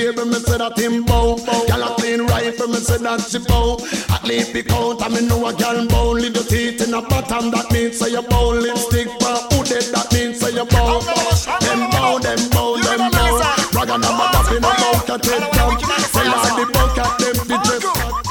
baby, me say that him bow. Girl a clean rifle, me say that she bow. At least pick out, and me know a girl bow. Little teeth in a bottom, that means say you bow. Lipstick for who dead, that means say you bow. Them bow, them bow, them bow. Rag and a mother up in a mouth a take down. Say all the bucket, them the dress.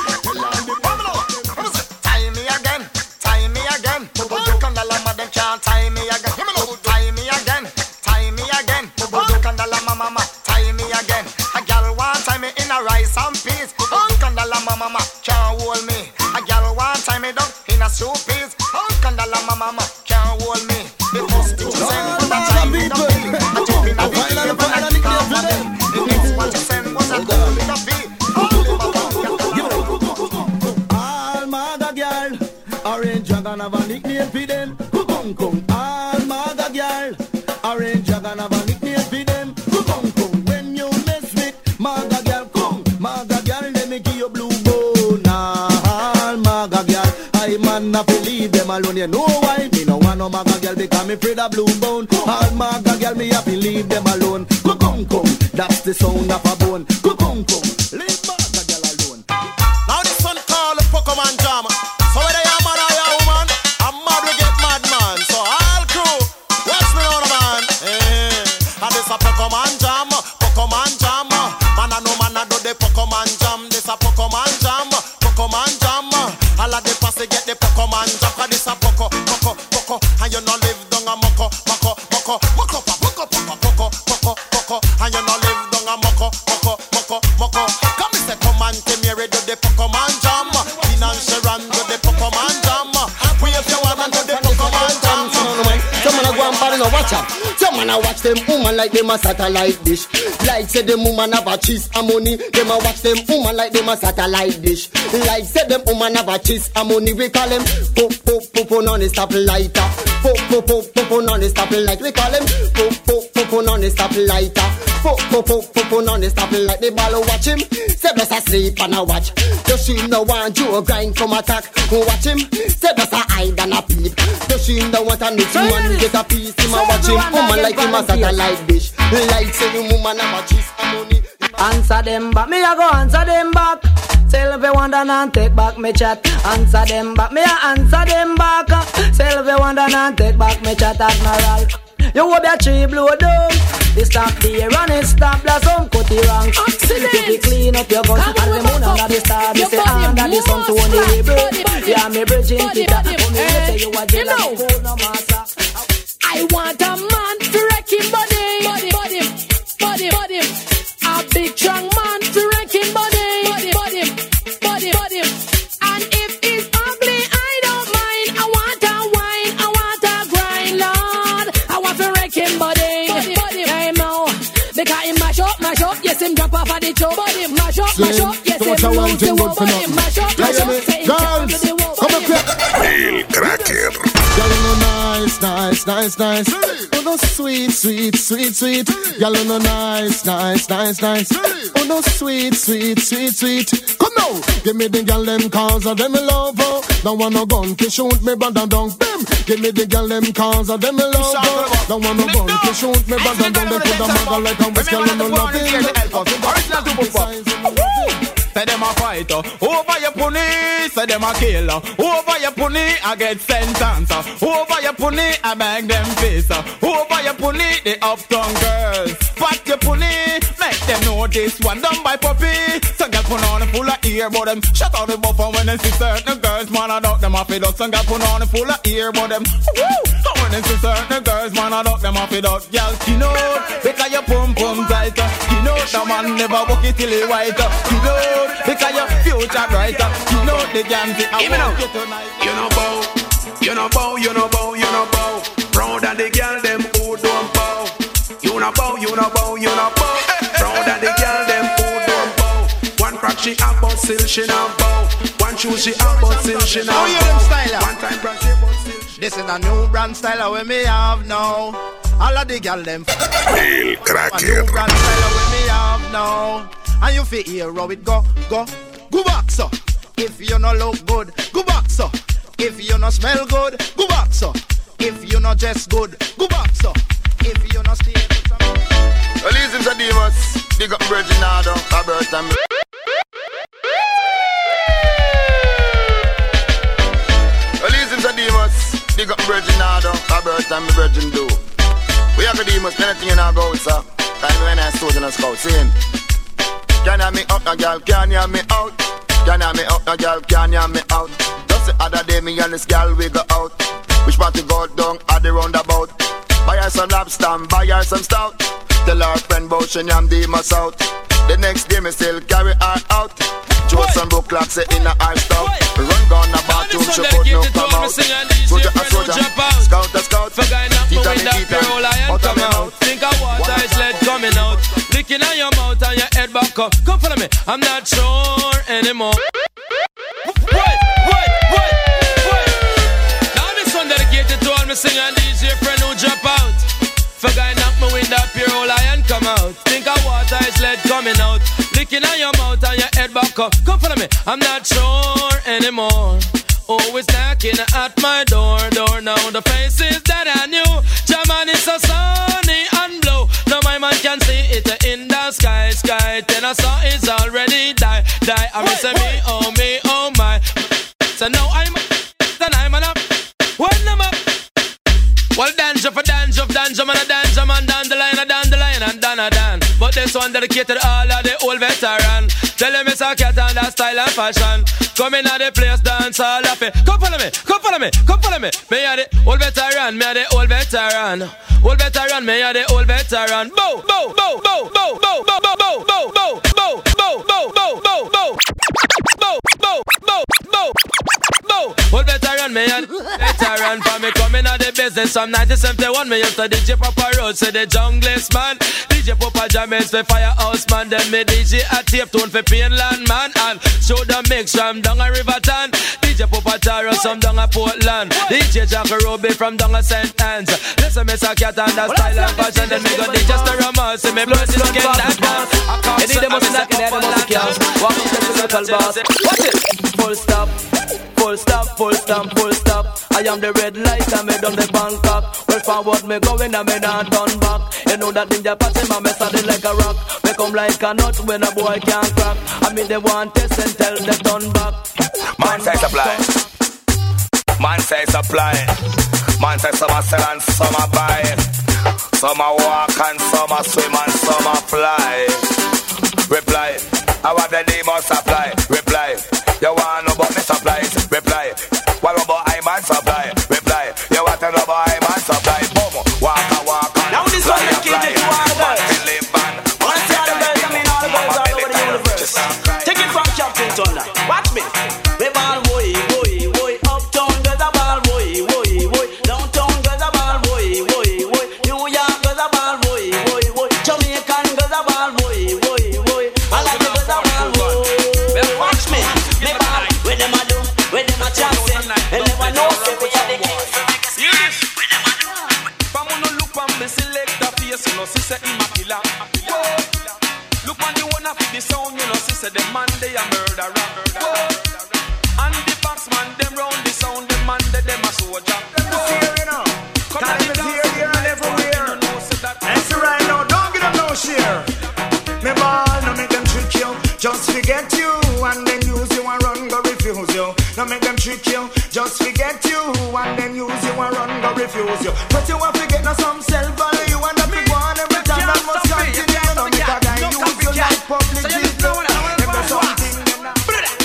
Tie me again, tie me again. Kandala mother can't tie me again. Tie me again, tie me again. Kandala mama, tie me again. A girl want tie me in a rice and peas. Kandala mama can't hold me. A girl want tie me down in a soup peas. Kandala mama can't hold me. The first thing you send was a tie me down. I jump in a big and I kick off my head. The next what you send was a cool in a feet. All maga girl, orange dragon have a nickname for them. Kung kung. All maga girl, orange dragon have a nickname for them. Kung kung. When you mess with maga girl, come maga girl, let me give you blue bone. All maga girl, I man not believe them alone. You know why? Me no want no maga girl because me afraid of blue bone. All maga girl, me have to leave them alone. Kung kung. That's the sound of a bone. Kung kung. Leave maga girl alone. Now this one called a Pokemon Jam. So whether you're a man or you're a woman, I'm mad we get mad man. So all crew, watch me now man. Eh, and this a Pokemon Jam, Pokemon Jam. Man I know man I do the Pokemon Jam. This a Pokemon Jam, Pokemon Jam. All of the passe get the Pokemon Jam. Cause this a Poco, Poco, Poco. And you no live down a Moko, Moko, Moko, Moko, Moko, Moko, Moko, Moko, Moko. And you no live down a Moko, Moko, Moko, Moko. Come and say come and tell me ready do the Pokemon Jam. Financial run do the Pokemon Jam. We have you want to do the Pokemon Jam. Some man a go and party no watch up. Some man a watch them woman like them a satellite dish. Like say them woman have a cheese and money. Them a watch them woman like them a satellite dish. Like say them woman have a cheese and money. We call them pop pop pop on the stop lighter. Pop pop pop pop on the stop light. We call them pop pop pop on the stop lighter. Pop pop pop pop on the stop light. The ball watch him. Say best a sleep and a watch. Does she no want you a grind from attack? Watch him. Say best a hide and a peep. Does she no want a next man get a piece? Him a watch him. Woman like him a satellite dish. Like say you woman have a cheese and money. Answer them back, me a go answer them back. Tell if you want and take back me chat. Answer them back, me a answer them back. Tell if you want and take back me chat, Admiral. You will be a tree blow down. This stop the air and it stop blossom cut the rank. If you clean up your gun and the moon under the star, me say under the sun to only rebel. Yeah, me bridging to that. Come me say you a jail and cool no matter. I want a man to wreck him body, body, body, body, body. A big strong man to wreck him body, body, body, body, body. And if he's ugly, I don't mind. I want a wine, I want a grind, Lord. I want to wreck him body, body, body. I know because him mash up, mash up. Yes, him drop off of the choke. Body mash up, mash up. Yes, him lose the war. Body mash up, mash up. Say him come to the war. El Cracker. Girl, no nice, nice, nice, nice. Oh, no sweet, sweet, sweet, sweet. Girl, no nice, nice, nice, nice. Oh, no sweet, sweet, sweet, sweet. Come now, give me the girl them cause of them love her. Don't want no gun to shoot me, but don't bam. Give me the girl them cause of them love her. Don't want no gun to shoot me, but don't. They put a mother like a whisk, girl, no loving. Say them a fighter, over your pony, say them a killer. Over your pony, I get sentence. Over your pony, I bang them face. Over your pony, the uptown girls. Pat your pony, make them know this one done by puppy. Some girl put on a full of ear, but them shut out the buffer when they see certain girls. Man, I duck them off it up. Some girl put on a full of ear, but them woo. When they see certain girls, man, I duck them off it up. Y'all skin out, because your pum pum tight. Skin out, the man never walk it till he white. Skin out. Because your future brighter. You know the damn thing I want you tonight. You know bow, you know bow, you know bow, you know bow. Proud of the girl them who don't bow. You know bow, you know bow, you know bow. Proud of the girl them who don't bow. One crack she have but still she not bow. One shoe she have but still she not bow. One time brand she but still she. This is a new brand style where me have now. All of the girl them. El Cracker. A new brand style where me have now. And you feel here how it go, go, go back so. If you no look good, go back so. If you no smell good, go back so. If you no dress good, go back so. If you no stay. Well, listen to Demas. Big up Virginado, Robert and Elysium Demas. Big up Virginado, Robert and Virgin Do. We have a Demas, anything in our go, sir. Time when I stood in a scout, saying, can you me up, a girl, can you me out? Can you me up, a girl, can you me out? Just the other day, me and this girl, we go out. Which party go down at the roundabout? Buy her some lobster and buy her some stout. Tell her friend about she yam Demas out. The next day me still carry her out. Joe some book clock say in a her stout. Run down the bathroom, she could no come out. Soldier a soldier, scout a scout. Tita me tita, out of me mouth. Think of water is lead coming out. Licking on your mouth and your head back up. Come follow me, I'm not sure anymore. Wait, wait, wait, wait. Now this one dedicated to all me sing and D J friend who drop out. For guy knock me window up your whole iron come out. Think of water is lead coming out. Licking on your mouth and your head back up. Come follow me, I'm not sure anymore. Always knocking at my door, door now. The faces that I knew, German is so sunny and blue. Now my man can see it in the sky, sky. Then I saw it's already die, die. I miss me, oh me, oh my. So now I'm, then I'm an up. When I'm up. Well, danger for danger, danger man, a danger man, down the line, a down the line, and down a down. But this one dedicated all of the old veteran. Tell them it's a cat and that style and fashion. Come in at the place, dance all of it. Come follow me, come follow me, come follow me. Me are the old veteran, me are the old veteran. Old veteran, me are the old veteran. Bow, bow, bow, bow, bow, bow, bow, bow, bow, bow, bow, bow, bow, bow, bow, bow, bow. Bow, bow, bow, bow, bow. Old veteran, me and veteran. For me coming out the business from nineteen seventy-one. Me used to D J Papa Road, say the junglist man. D J Papa Jammers for Firehouse man. Then me D J a tape tune for Painland man. And show the mix from down a Riverton. D J Papa Taro some down a Portland. D J Jack Ruby from down a Saint Anne's. Listen me say cat and that style and fashion. Then me go D J Starama. See me blood is getting that dance. I need them in that in the music. Walk up to the local boss. Watch it. Full stop, full stop, full stop, full stop. I am the red light and me done the Bangkok. Well forward me going and me not turn back. You know that ninja party my me solid like a rock. Me come like a nut when a boy can't crack. I mean they want test and tell them turn back. Man say supply, man say supply. Man say some a sell and some a buy. Some a walk and some a swim and some a fly. Reply, I want the name of supply. Reply, you want no about me supplies. Reply, what about I man supply? Reply, you want to know about I man supply. Boom, walk a walk and now this one is kid to all girls. Wanna see all the girls? I mean all the girls all over the universe. Take it from Captain Thunder. Watch me. We ball boy, boy, boy. Uptown girls a ball boy, boy, boy. Downtown girls a ball boy, boy, boy. New York girls a ball boy, boy, boy. Jamaican girls a ball boy, boy, boy. I like the girls a ball boy. Watch me. Me ball. Where them a do? Where them a chat say? And never know say we are the kings. Yes. From when you look on me select the face, you know she say him a killer. Look on the one of the sound, you know she say the man they a murderer. And the box man them round the sound, the man they them a soldier. Here you know, time is here, here and everywhere. And so right now, don't get up no share. Me ball, no make them trick you. Just forget you and then use you and run go refuse you. No make them trick you. Just forget you and then use you and run go refuse you. But you want to get no some self value and that me want every time I must continue. No make a guy use you like public people. If there's something then I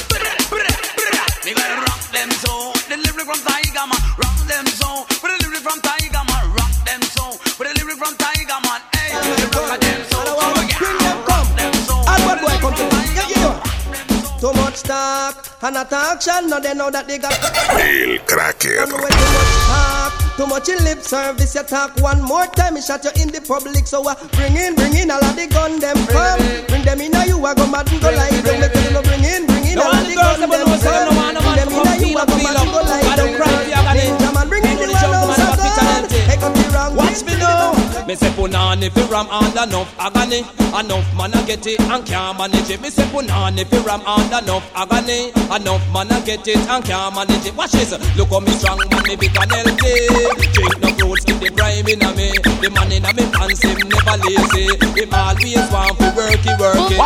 me gonna rock them so. The lyric from Tiger Man, rock them so. With the lyric from Tiger Man, rock them so. With the lyric from Tiger Man, hey, rock them so. Too much talk and not action. Now they know that they got El Cracker. Too much talk, too much in lip service. You talk one more time, you shot you in the public. So uh, bring in, bring in all of the gun them come. Bring them in, now you are go mad and go like them. Let them bring in, bring in all of the gun them come. Bring them in, now you are go mad and go like them. Bring in the one out of gun. Take up the wrong. Watch me now. Me say punani fi ram and enough agony. Enough man a get it and can't manage it. Me say punani fi ram and enough agony. Enough man a get it and can't manage it. Watch this. Look how me strong man, me big and healthy. Drink no fruits in the prime in a me. The man in a me pants him never lazy. Him always want to work, he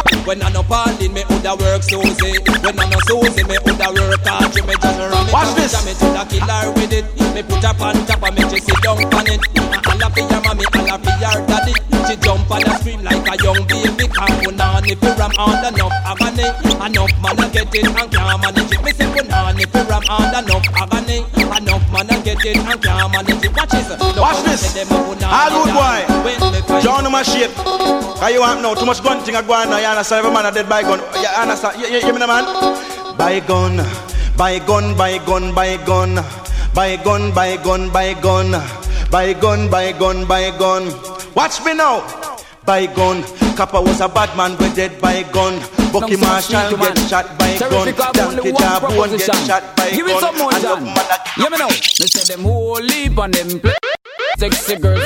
When I no Pauline, me woulda work Susie. When I no Susie, me woulda work hard. Me just run it. Watch this. Me to the killer with it. Me put up on top and me just sit down on it. I love your mommy, I love your daddy. She jump on the scream like a young baby. Can't put on if you ram on enough agony. Enough man a get it and can't manage it. Me say put on if you ram on enough agony. Enough man a get it and can't manage it. Watch this. Watch this. All good boy. John my shape. Cause you want now too much gun thing a go on now. You understand every man a dead by gun. You understand? You, you, you mean man? By gun, by gun, by gun, by gun, by gun, by gun, by gun, by gun, by gun, by gun. Watch me now. By gun. Kappa was a bad man, we dead by gun. Bucky Marshall get shot by gun. Donkey Jabone get shot by gun. Give it some more, John. You me know. Me say them whole leap on them play. Sexy girls.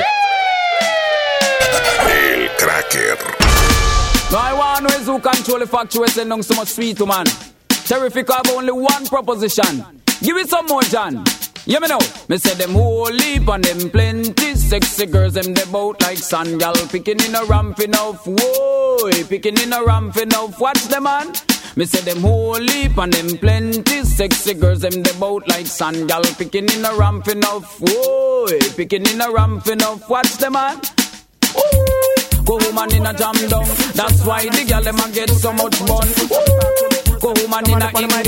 El Cracker. No, I want ways who control the factory we send down so much sweet to man. Terrific have only one proposition. Give it some more, John. You me know. Me say them whole leap on them plenty. Sexy girls them they bout like sun gal. Picking in a ramp enough. Whoa, picking in a ramp enough. Watch them man. Me say them whole leap and them plenty. Sexy girls them they bout like sun gal. Picking in a ramp enough. Whoa, picking in a ramp enough. Watch them man. Ooh. Go woman in a jam down. That's why the gal them a get so much fun. Go woman in a England.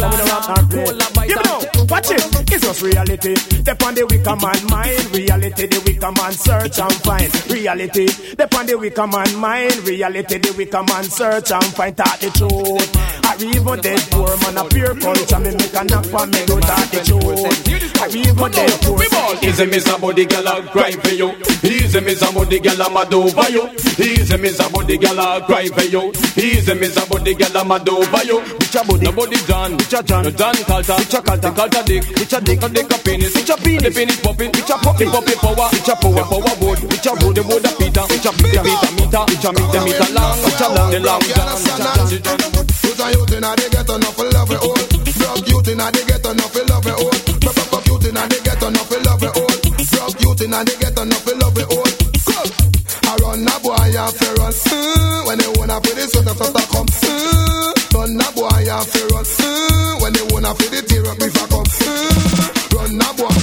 You know, watch it. It's just reality. Dep on the wicked man mind. Reality, the wicked man search and find. Reality, dep on the wicked man mind. Reality, the wicked man search and find. Talk the truth. I even dead poor man a pure culture. Me make a knock for me go talk the truth. I even dead poor. Easy me somebody gal a cry for you. Easy me somebody gal a mad over you. Easy me somebody gal a cry for you. Easy me somebody gal a mad over you. Which a body? Nobody John. Which a John? No John Calta. Which a Calta? Calta dick. Which a dick? A dick a penis. Which a penis? The penis popping. Which a popping? Popping power. Which a power? Power board. Which a board? The board a Peter. Which a Peter? Meter meter. Which a meter meter long. Which a long? The long John. Youth and youth inna the ghetto, enough for love it all. Drug youth inna the ghetto, enough for love it all. Fuck youth inna the ghetto, enough for love it all. Drug youth inna the ghetto, enough for love it all. Come, I run a boy and fi run. Mm, when they wanna fi the sweat of to come. Mm, run a boy and fi run. Mm, when they wanna fi the tear up if I come. Mm, run a boy.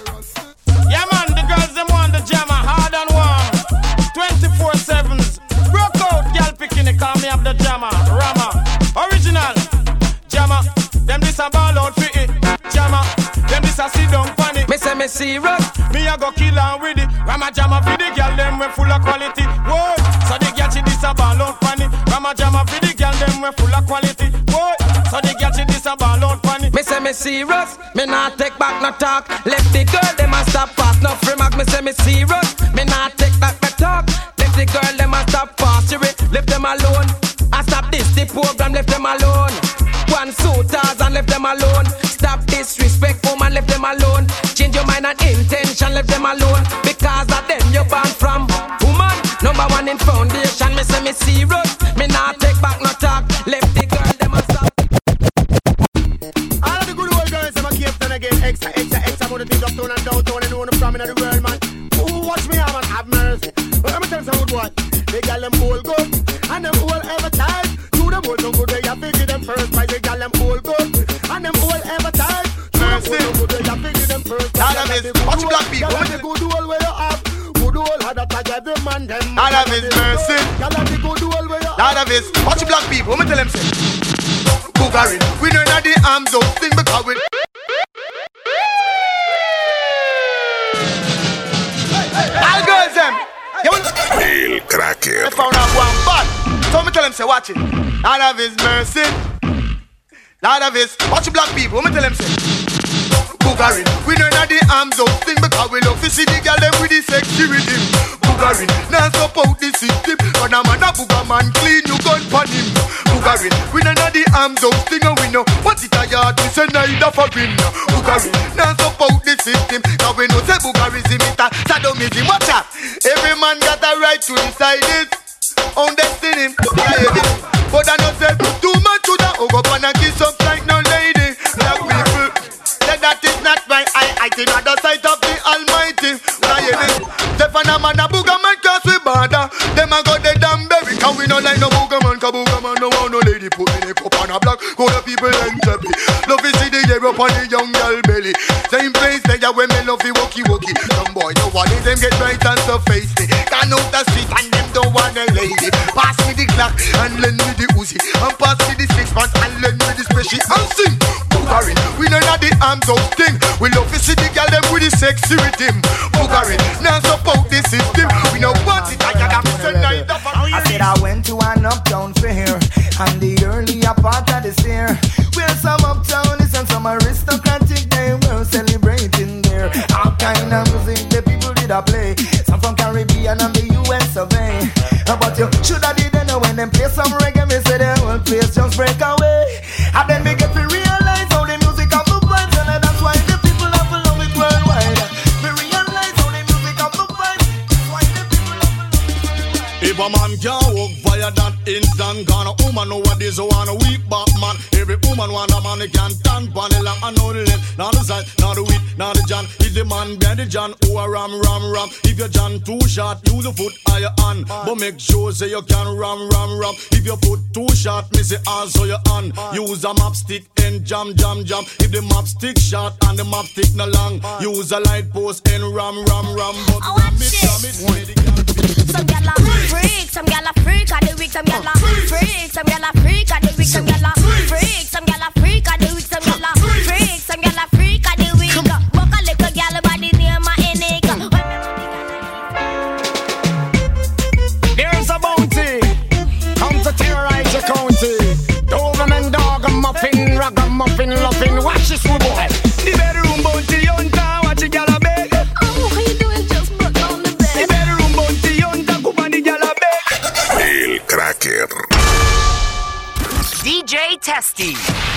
Yeah man, the girls them want the jammer hard and warm. twenty-four sevens. Broke out, girl picking it, call me up the jammer. Rama. Original, jammer, them this a ball out for it. Jammer, them this a sit down pan it. Me say me serious, me a go kill and with it. Rama jammer for the girl, them we full of quality. Whoa, so the girl she this a ball out pan it. Rama jammer for the girl, them we full of quality. Whoa, so the girl she this a ball out pan it. me say me serious, me not take back no talk. Let the girl them a stop fast, no free mark. Me say me serious, me not take back no talk. Let the girl them a stop fast, leave them alone. I stop this, the program left them alone. One suitors and left them alone. Stop disrespect, woman, left them alone. Change your mind and intention, left them alone. Because of them you born from. Woman, number one in foundation. Me say me serious, me not take back no talk. Left the girl, them a stop. All of the good old girls, I'm a Cape Town again. Extra, extra, extra, more to think uptown and downtown and one from in the world, man. Who watch me, I'm have mercy. But let me tell you some good one. They got them all good. And them all ever tight. To them all no good, they have figured them first. By they got them all good. And them all ever tight. To them all no good, they have figured them first. Watch black people. Y'all the good old way you have. Good old had a tag every man them. Lord of his mercy. Y'all the good old way you have. Lord of his. Watch black people. Let me tell them say. Boogarin. We know that the arms up thing because we. All girls them. El Cracker. I found out one bad. So me tell him say watch it. Lord of his mercy. Lord of his. Watch the black people. Let me tell him say. Boogarin. We know that the arms up thing because we love to see the girl them with the sexy rhythm. Boogarin. Now stop out the system. When a man a booger man clean you gun pan him. Boogarin. We know that the arms up thing and we know what it a yard we say neither for win. Boogarin. Now stop out the system. Now we know say boogarism it a sadomism. Watch out. Every man got a right to decide it. On destiny. But I know say too much to that. Oh go pan and kiss up like no lady. Black people. Say that is not right. I I think at the sight of the Almighty. Stefan a man a booger man cause we bother. Them a go the damn berry. Can we not like no booger man? Ka booger man no want no lady put me neck up on a block. Go the people enjoy me. Love is see the hair up on the young girl belly. Same place there when me love you walkie walkie. Some boy no one them get right and so face me. Can out the street and them don't want a lady. Pass me the clock and lend me the Uzi. And pass me the six pants and lend me the special and sing. Boogarin, we know that the arms out thing. We love to see the girl them with the sexy rhythm. Boogarin, now support the system. We know what it I got tonight. I said I went to an uptown fair and the earlier part of this year, where some uptownies and some aristocratic they were celebrating there. All kind of music the people did a play. Some from Caribbean and the U S of A. But you should have did know when them play some reggae, me say the whole place just break away. And then we get to realize how the music of the vibes, and that's why the people have to love it worldwide. We realize how the music of the vibes, that's why the people have to love it worldwide. If a man can't walk via that instant, gonna woman know what is want a weak back man. Every woman want a man who can stand on the long and know the length, not the side, not the width, not the John. Is the man behind the John who a ram ram ram? If your John too short, use a foot on your hand, but make sure say you can ram ram ram. If your foot too short, me say also your hand. Use a map stick and jam jam jam. If the map stick short and the map stick no long, use a light post and ram ram ram. But oh, watch it. Some gyal a freak, some gyal a freak of the week, some gyal a freak, some gyal a freak of the week, some gyal a freak, some gyal a freak of the week, some gyal a freak, some gyal a freak of the week. Buck a little gyal by the name of Enika. There's a bounty, come to terrorize your county. Doberman dog, a muffin, rag a muffin, loving. Watch this boy. The bedroom bounty hunter, watch the gyal a beg. Oh, how you doing? Just broke on the bed. The bedroom bounty hunter, go on the gyal a beg. El Cracker. D J Testy.